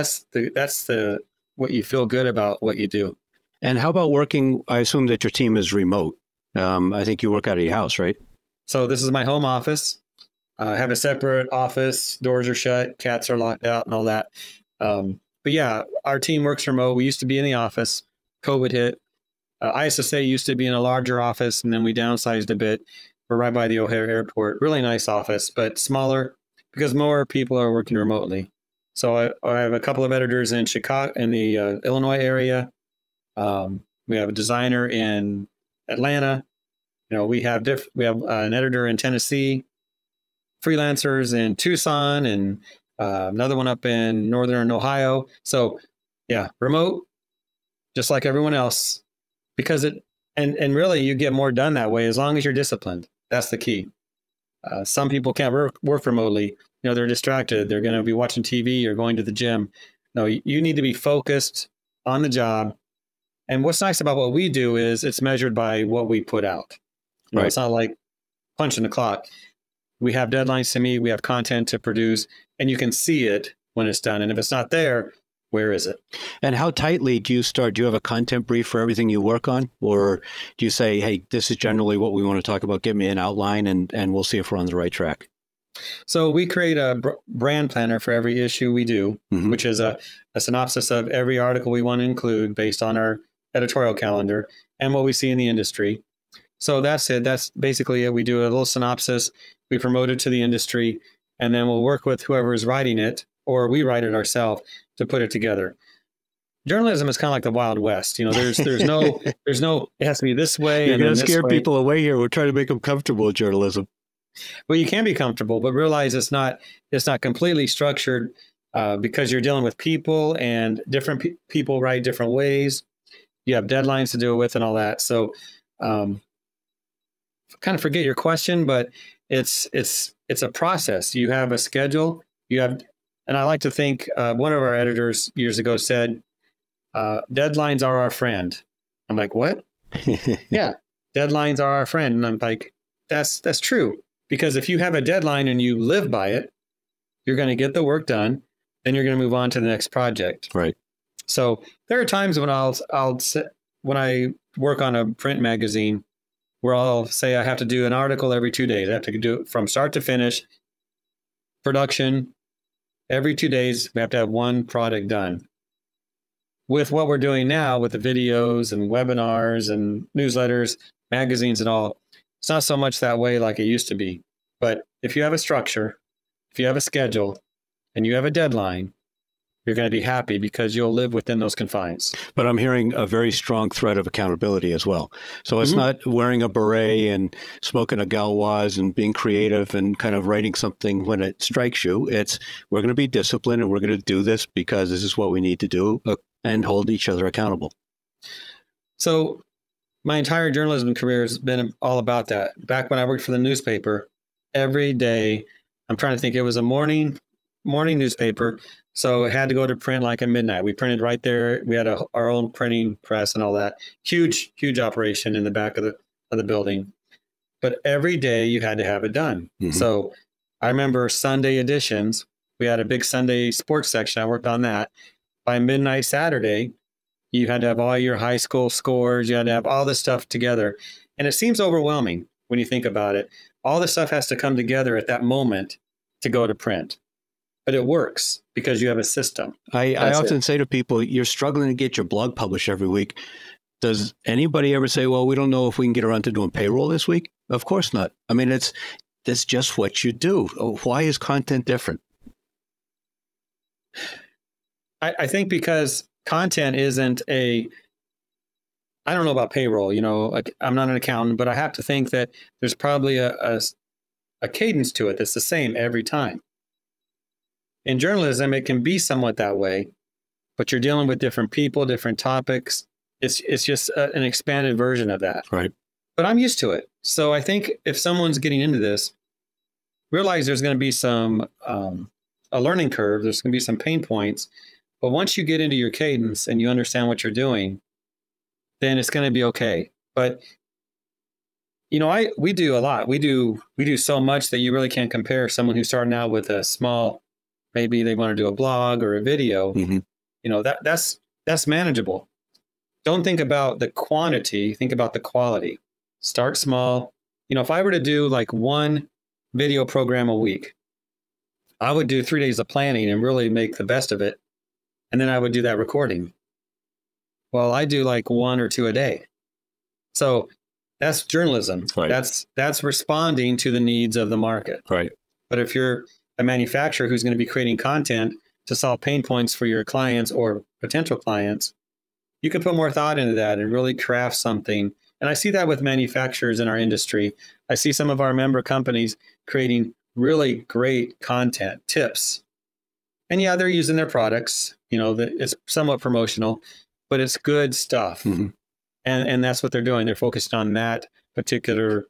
the what you feel good about what you do. And how about working? I assume that your team is remote. I think you work out of your house, right? So this is my home office. I have a separate office. Doors are shut. Cats are locked out and all that. But yeah, our team works remote. We used to be in the office. COVID hit. ISSA used to be in a larger office, and then we downsized a bit. We're right by the O'Hare Airport. Really nice office, but smaller because more people are working remotely. So I have a couple of editors in Chicago, in the Illinois area. We have a designer in Atlanta. We have an editor in Tennessee, freelancers in Tucson, and another one up in Northern Ohio. So yeah, remote, just like everyone else. Because and really you get more done that way as long as you're disciplined. That's the key. Some people can't work remotely. They're distracted. They're going to be watching TV or going to the gym. No, you need to be focused on the job. And what's nice about what we do is it's measured by what we put out. Right. It's not like punching the clock. We have deadlines to meet. We have content to produce, and you can see it when it's done. And if it's not there, where is it? And how tightly do you start? Do you have a content brief for everything you work on? Or do you say, hey, this is generally what we want to talk about. Give me an outline and we'll see if we're on the right track. So we create a brand planner for every issue we do, mm-hmm. which is a synopsis of every article we want to include based on our editorial calendar and what we see in the industry. So that's it. That's basically it. We do a little synopsis. We promote it to the industry, and then we'll work with whoever is writing it, or we write it ourselves to put it together. Journalism is kind of like the Wild West. There's no, it has to be this way. You're going to scare people away here. We're trying to make them comfortable with journalism. Well, you can be comfortable, but realize it's not completely structured because you're dealing with people, and different people write different ways. You have deadlines to deal with and all that. So kind of forget your question, but it's a process. You have a schedule. And I like to think one of our editors years ago said, deadlines are our friend. I'm like, what? Yeah, deadlines are our friend. And I'm like, that's true. Because if you have a deadline and you live by it, you're going to get the work done. Then you're going to move on to the next project. Right. So there are times when when I work on a print magazine where I'll say I have to do an article every 2 days. I have to do it from start to finish, production. Every 2 days, we have to have one product done. With what we're doing now with the videos and webinars and newsletters, magazines and all, it's not so much that way like it used to be. But if you have a structure, if you have a schedule, and you have a deadline, you're going to be happy because you'll live within those confines. But I'm hearing a very strong thread of accountability as well. So it's not wearing a beret and smoking a Gauloise and being creative and kind of writing something when it strikes you. It's we're going to be disciplined and we're going to do this because this is what we need to do and hold each other accountable. So my entire journalism career has been all about that. Back when I worked for the newspaper, every day, I'm trying to think, it was a morning newspaper. So it had to go to print like at midnight. We printed right there. We had our own printing press and all that. Huge operation in the back of the building. But every day you had to have it done. Mm-hmm. So I remember Sunday editions. We had a big Sunday sports section. I worked on that. By midnight Saturday, you had to have all your high school scores. You had to have all this stuff together. And it seems overwhelming when you think about it. All this stuff has to come together at that moment to go to print. But it works because you have a system. I often say to people, you're struggling to get your blog published every week. Does anybody ever say, well, we don't know if we can get around to doing payroll this week? Of course not. I mean, that's just what you do. Why is content different? I think because content isn't I don't know about payroll, I'm not an accountant, but I have to think that there's probably a cadence to it that's the same every time. In journalism, it can be somewhat that way, but you're dealing with different people, different topics. It's just an expanded version of that. Right. But I'm used to it. So I think if someone's getting into this, realize there's going to be a learning curve. There's going to be some pain points. But once you get into your cadence and you understand what you're doing, then it's going to be okay. But we do a lot. We do so much that you really can't compare someone who's starting out with a small, maybe they want to do a blog or a video. Mm-hmm. That's manageable. Don't think about the quantity, think about the quality. Start small. If I were to do like one video program a week, I would do 3 days of planning and really make the best of it. And then I would do that recording. Well, I do like 1 or 2 a day. So that's journalism. Right. That's responding to the needs of the market. Right. But if you're a manufacturer who's going to be creating content to solve pain points for your clients or potential clients, you can put more thought into that and really craft something. And I see that with manufacturers in our industry. I see some of our member companies creating really great content, tips. And yeah, they're using their products. It's somewhat promotional, but it's good stuff. Mm-hmm. And that's what they're doing. They're focused on that particular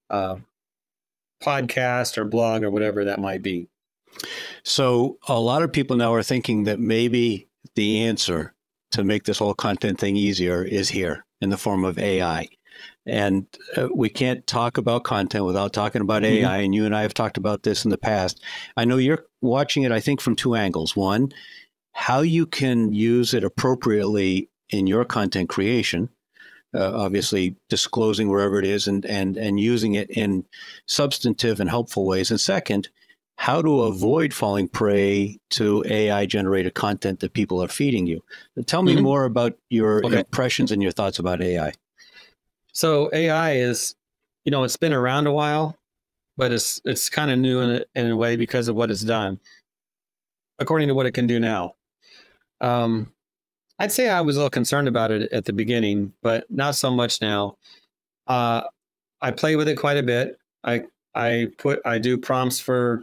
podcast or blog or whatever that might be. So a lot of people now are thinking that maybe the answer to make this whole content thing easier is here in the form of AI. And we can't talk about content without talking about mm-hmm. AI. And you and I have talked about this in the past. I know you're watching it, I think, from 2 angles. One, how you can use it appropriately in your content creation, obviously disclosing wherever it is and using it in substantive and helpful ways. And second, how to avoid falling prey to AI-generated content that people are feeding you. Tell me mm-hmm. more about your impressions and your thoughts about AI. So AI is, it's been around a while, but it's kind of new in a way because of what it's done, according to what it can do now. I'd say I was a little concerned about it at the beginning, but not so much now. I play with it quite a bit. I do prompts for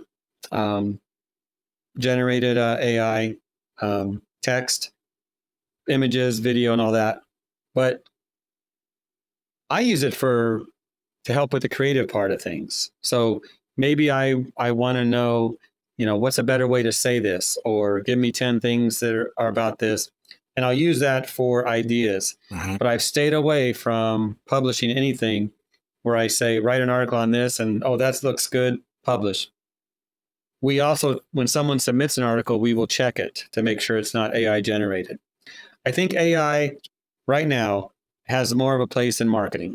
generated AI, text, images, video, and all that. But I use it to help with the creative part of things. So maybe I want to know, what's a better way to say this, or give me 10 things that are about this. and I'll use that for ideas. But I've stayed away from publishing anything where I say, write an article on this and, oh, that looks good, publish. We also, when someone submits an article, we will check it to make sure it's not AI generated. I think AI right now has more of a place in marketing.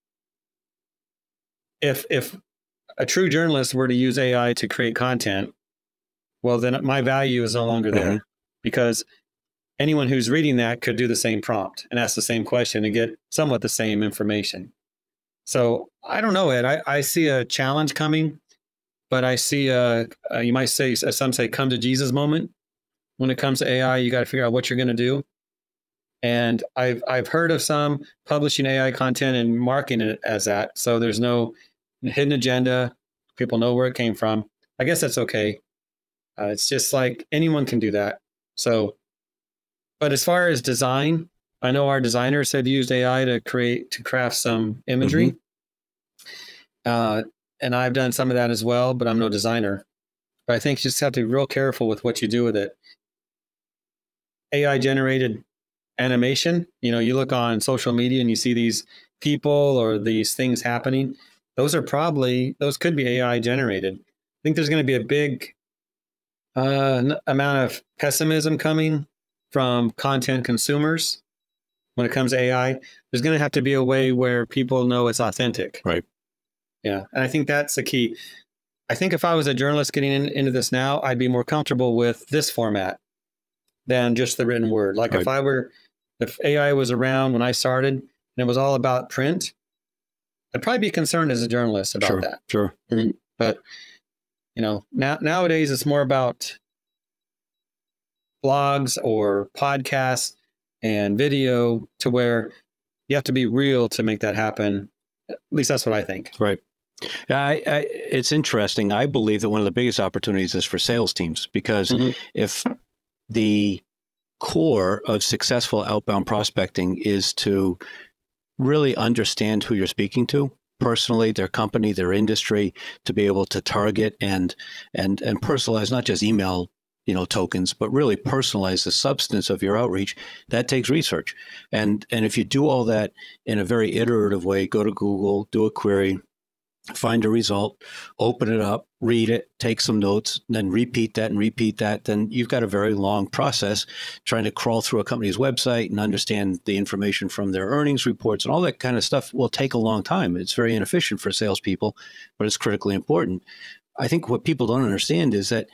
If a true journalist were to use AI to create content, well, then my value is no longer there, because anyone who's reading that could do the same prompt and ask the same question and get somewhat the same information. So I don't know, Ed. I see a challenge coming, but I see you might say, as some say, come to Jesus moment. When it comes to AI, you got to figure out what you're going to do. And I've heard of some publishing AI content and marketing it as that. So there's no hidden agenda. People know where it came from. I guess that's okay. It's just like anyone can do that. So, but as far as design, I know our designers have used AI to craft some imagery. And I've done some of that as well, but I'm no designer. But I think you just have to be real careful with what you do with it. AI generated animation, you look on social media and you see these people or these things happening. Those could be AI generated. I think there's going to be a big amount of pessimism coming from content consumers when it comes to AI. There's going to have to be a way where people know it's authentic. Right. Yeah. And I think that's the key. I think if I was a journalist getting into this now, I'd be more comfortable with this format than just the written word. Like if AI was around when I started and it was all about print, I'd probably be concerned as a journalist about that. Sure. But, nowadays it's more about blogs or podcasts and video, to where you have to be real to make that happen. At least that's what I think. Right. It's interesting. I believe that one of the biggest opportunities is for sales teams, because if the core of successful outbound prospecting is to really understand who you're speaking to personally, their company, their industry, to be able to target and personalize, not just email tokens, but really personalize the substance of your outreach. That takes research. And if you do all that in a very iterative way, go to Google, do a query, find a result, open it up, read it, take some notes, then repeat that, then you've got a very long process trying to crawl through a company's website and understand the information from their earnings reports, and all that kind of stuff will take a long time. It's very inefficient for salespeople, but it's critically important. I think what people don't understand is that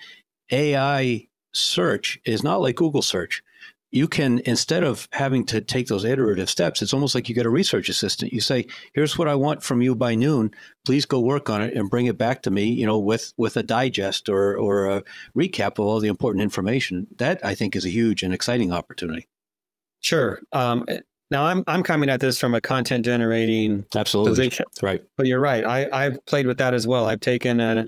AI search is not like Google search. You can, instead of having to take those iterative steps, it's almost like you get a research assistant. You say, here's what I want from you by noon. Please go work on it and bring it back to me, with a digest or a recap of all the important information. That, I think, is a huge and exciting opportunity. Sure. Now I'm coming at this from a content generating position. Right. But you're right. I've played with that as well. I've taken a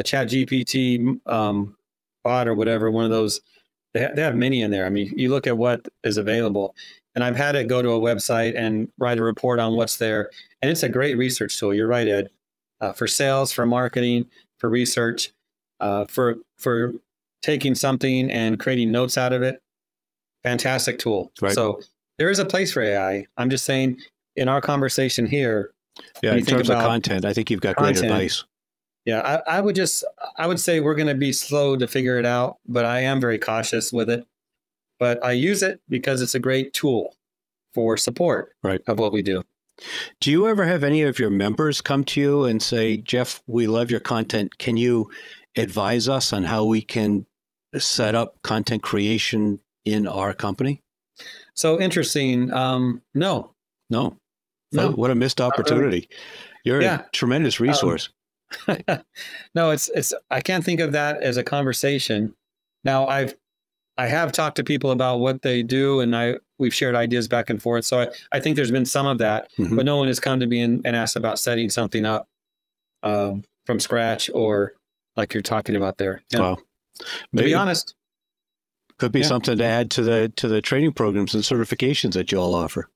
ChatGPT bot or whatever, one of those. They have many in there. I mean, you look at what is available, and I've had it go to a website and write a report on what's there. And it's a great research tool. You're right, Ed, for sales, for marketing, for research, for taking something and creating notes out of it. Fantastic tool. Right. So there is a place for AI. I'm just saying, in our conversation here. Yeah, in terms of content, I think you've got great advice. Yeah, I would say we're going to be slow to figure it out, but I am very cautious with it. But I use it because it's a great tool for support of what we do. Do you ever have any of your members come to you and say, Jeff, we love your content. Can you advise us on how we can set up content creation in our company? So interesting. No. What a missed opportunity. You're a tremendous resource. No, it's I can't think of that as a conversation. Now I have talked to people about what they do, and we've shared ideas back and forth. So I think there's been some of that, but no one has come to me and asked about setting something up from scratch, or like you're talking about there. Yeah. Well, to be honest, could be something to add to the training programs and certifications that you all offer.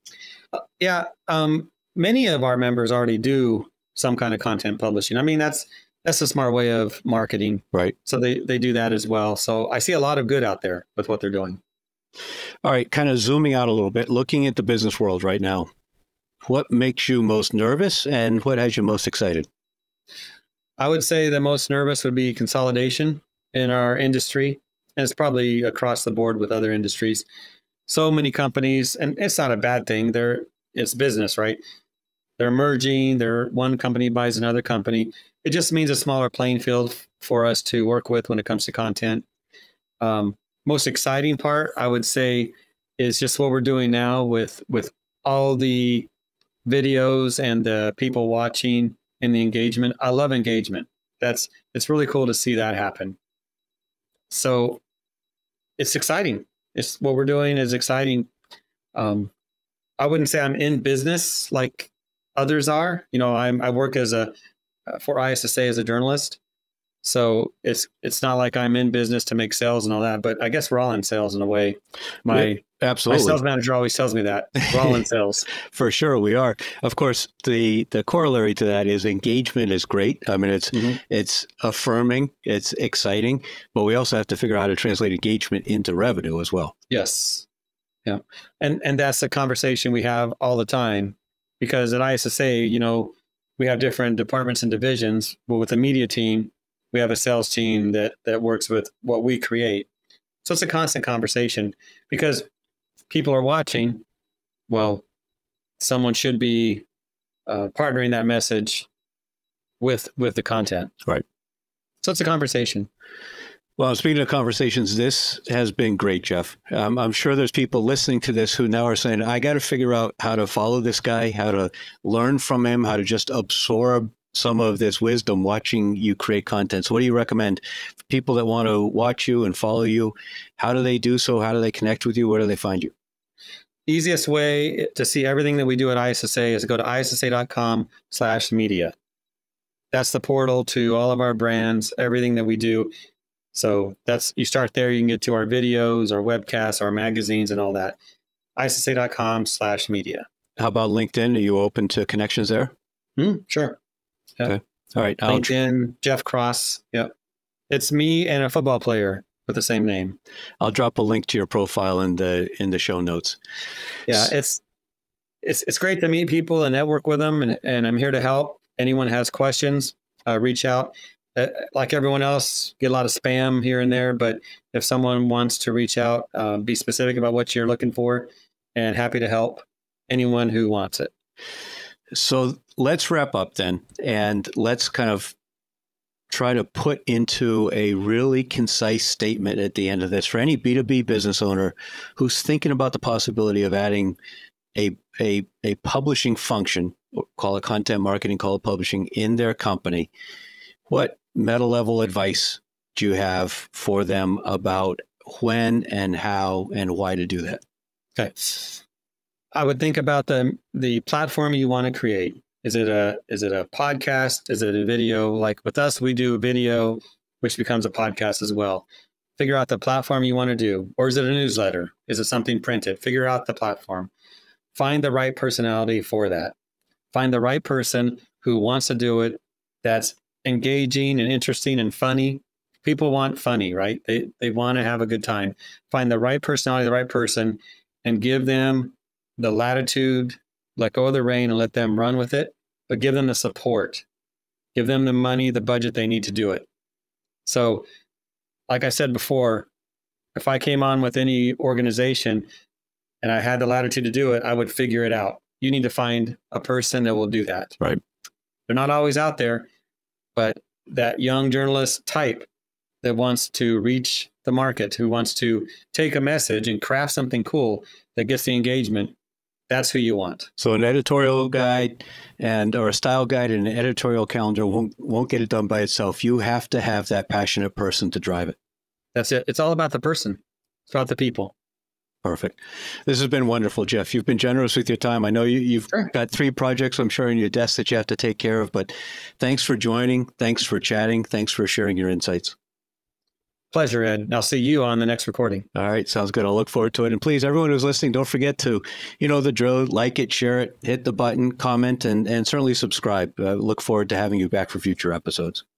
Many of our members already do some kind of content publishing. I mean, that's a smart way of marketing. Right. So they do that as well. So I see a lot of good out there with what they're doing. All right, kind of zooming out a little bit, looking at the business world right now, what makes you most nervous and what has you most excited? I would say the most nervous would be consolidation in our industry. And it's probably across the board with other industries. So many companies, and it's not a bad thing. It's business, right? They're merging. One company buys another company. It just means a smaller playing field for us to work with when it comes to content. Most exciting part, I would say, is just what we're doing now with all the videos and the people watching and the engagement. I love engagement. It's really cool to see that happen. So it's exciting. It's what we're doing is exciting. I wouldn't say I'm in business like others are. I work for ISSA as a journalist. So it's not like I'm in business to make sales and all that, but I guess we're all in sales in a way. My sales manager always tells me that we're all in sales. For sure, we are. Of course, the corollary to that is engagement is great. I mean, it's affirming, it's exciting, but we also have to figure out how to translate engagement into revenue as well. Yes, yeah, and that's the conversation we have all the time, because at ISSA, we have different departments and divisions, but with the media team, we have a sales team that works with what we create. So it's a constant conversation because people are watching. Well, someone should be partnering that message with the content. Right. So it's a conversation. Well, speaking of conversations, this has been great, Jeff. I'm sure there's people listening to this who now are saying, I got to figure out how to follow this guy, how to learn from him, how to just absorb some of this wisdom watching you create content. So what do you recommend for people that want to watch you and follow you? How do they do so? How do they connect with you? Where do they find you? Easiest way to see everything that we do at ISSA is to go to issa.com/media. That's the portal to all of our brands, everything that we do. So you start there. You can get to our videos, our webcasts, our magazines, and all that. issa.com/media. How about LinkedIn? Are you open to connections there? Sure. Yep. Okay. All right. LinkedIn, Jeff Cross. Yep. It's me and a football player with the same name. I'll drop a link to your profile in the show notes. Yeah, it's great to meet people and network with them, and I'm here to help. Anyone has questions, reach out. Like everyone else, get a lot of spam here and there, but if someone wants to reach out, be specific about what you're looking for, and happy to help anyone who wants it. So let's wrap up then, and let's kind of try to put into a really concise statement at the end of this for any B2B business owner who's thinking about the possibility of adding a publishing function, call it content marketing, call it publishing, in their company. What meta level advice do you have for them about when and how and why to do that? Okay. I would think about the platform you want to create. Is it a podcast? Is it a video? Like with us, we do a video, which becomes a podcast as well. Figure out the platform you want to do. Or is it a newsletter? Is it something printed? Figure out the platform. Find the right personality for that. Find the right person who wants to do it, that's engaging and interesting and funny. People want funny, right? They want to have a good time. Find the right personality, the right person, and give them the latitude, let go of the rein and let them run with it, but give them the support, give them the money, the budget they need to do it. So like I said before, if I came on with any organization and I had the latitude to do it, I would figure it out. You need to find a person that will do that. Right. They're not always out there, but that young journalist type that wants to reach the market, who wants to take a message and craft something cool that gets the engagement, that's who you want. So an editorial guide or a style guide and an editorial calendar won't get it done by itself. You have to have that passionate person to drive it. That's it. It's all about the person. It's about the people. Perfect. This has been wonderful, Jeff. You've been generous with your time. I know you've got 3 projects, I'm sure, in your desk that you have to take care of, but thanks for joining. Thanks for chatting. Thanks for sharing your insights. Pleasure, Ed. I'll see you on the next recording. All right. Sounds good. I'll look forward to it. And please, everyone who's listening, don't forget to, the drill, like it, share it, hit the button, comment, and certainly subscribe. Look forward to having you back for future episodes.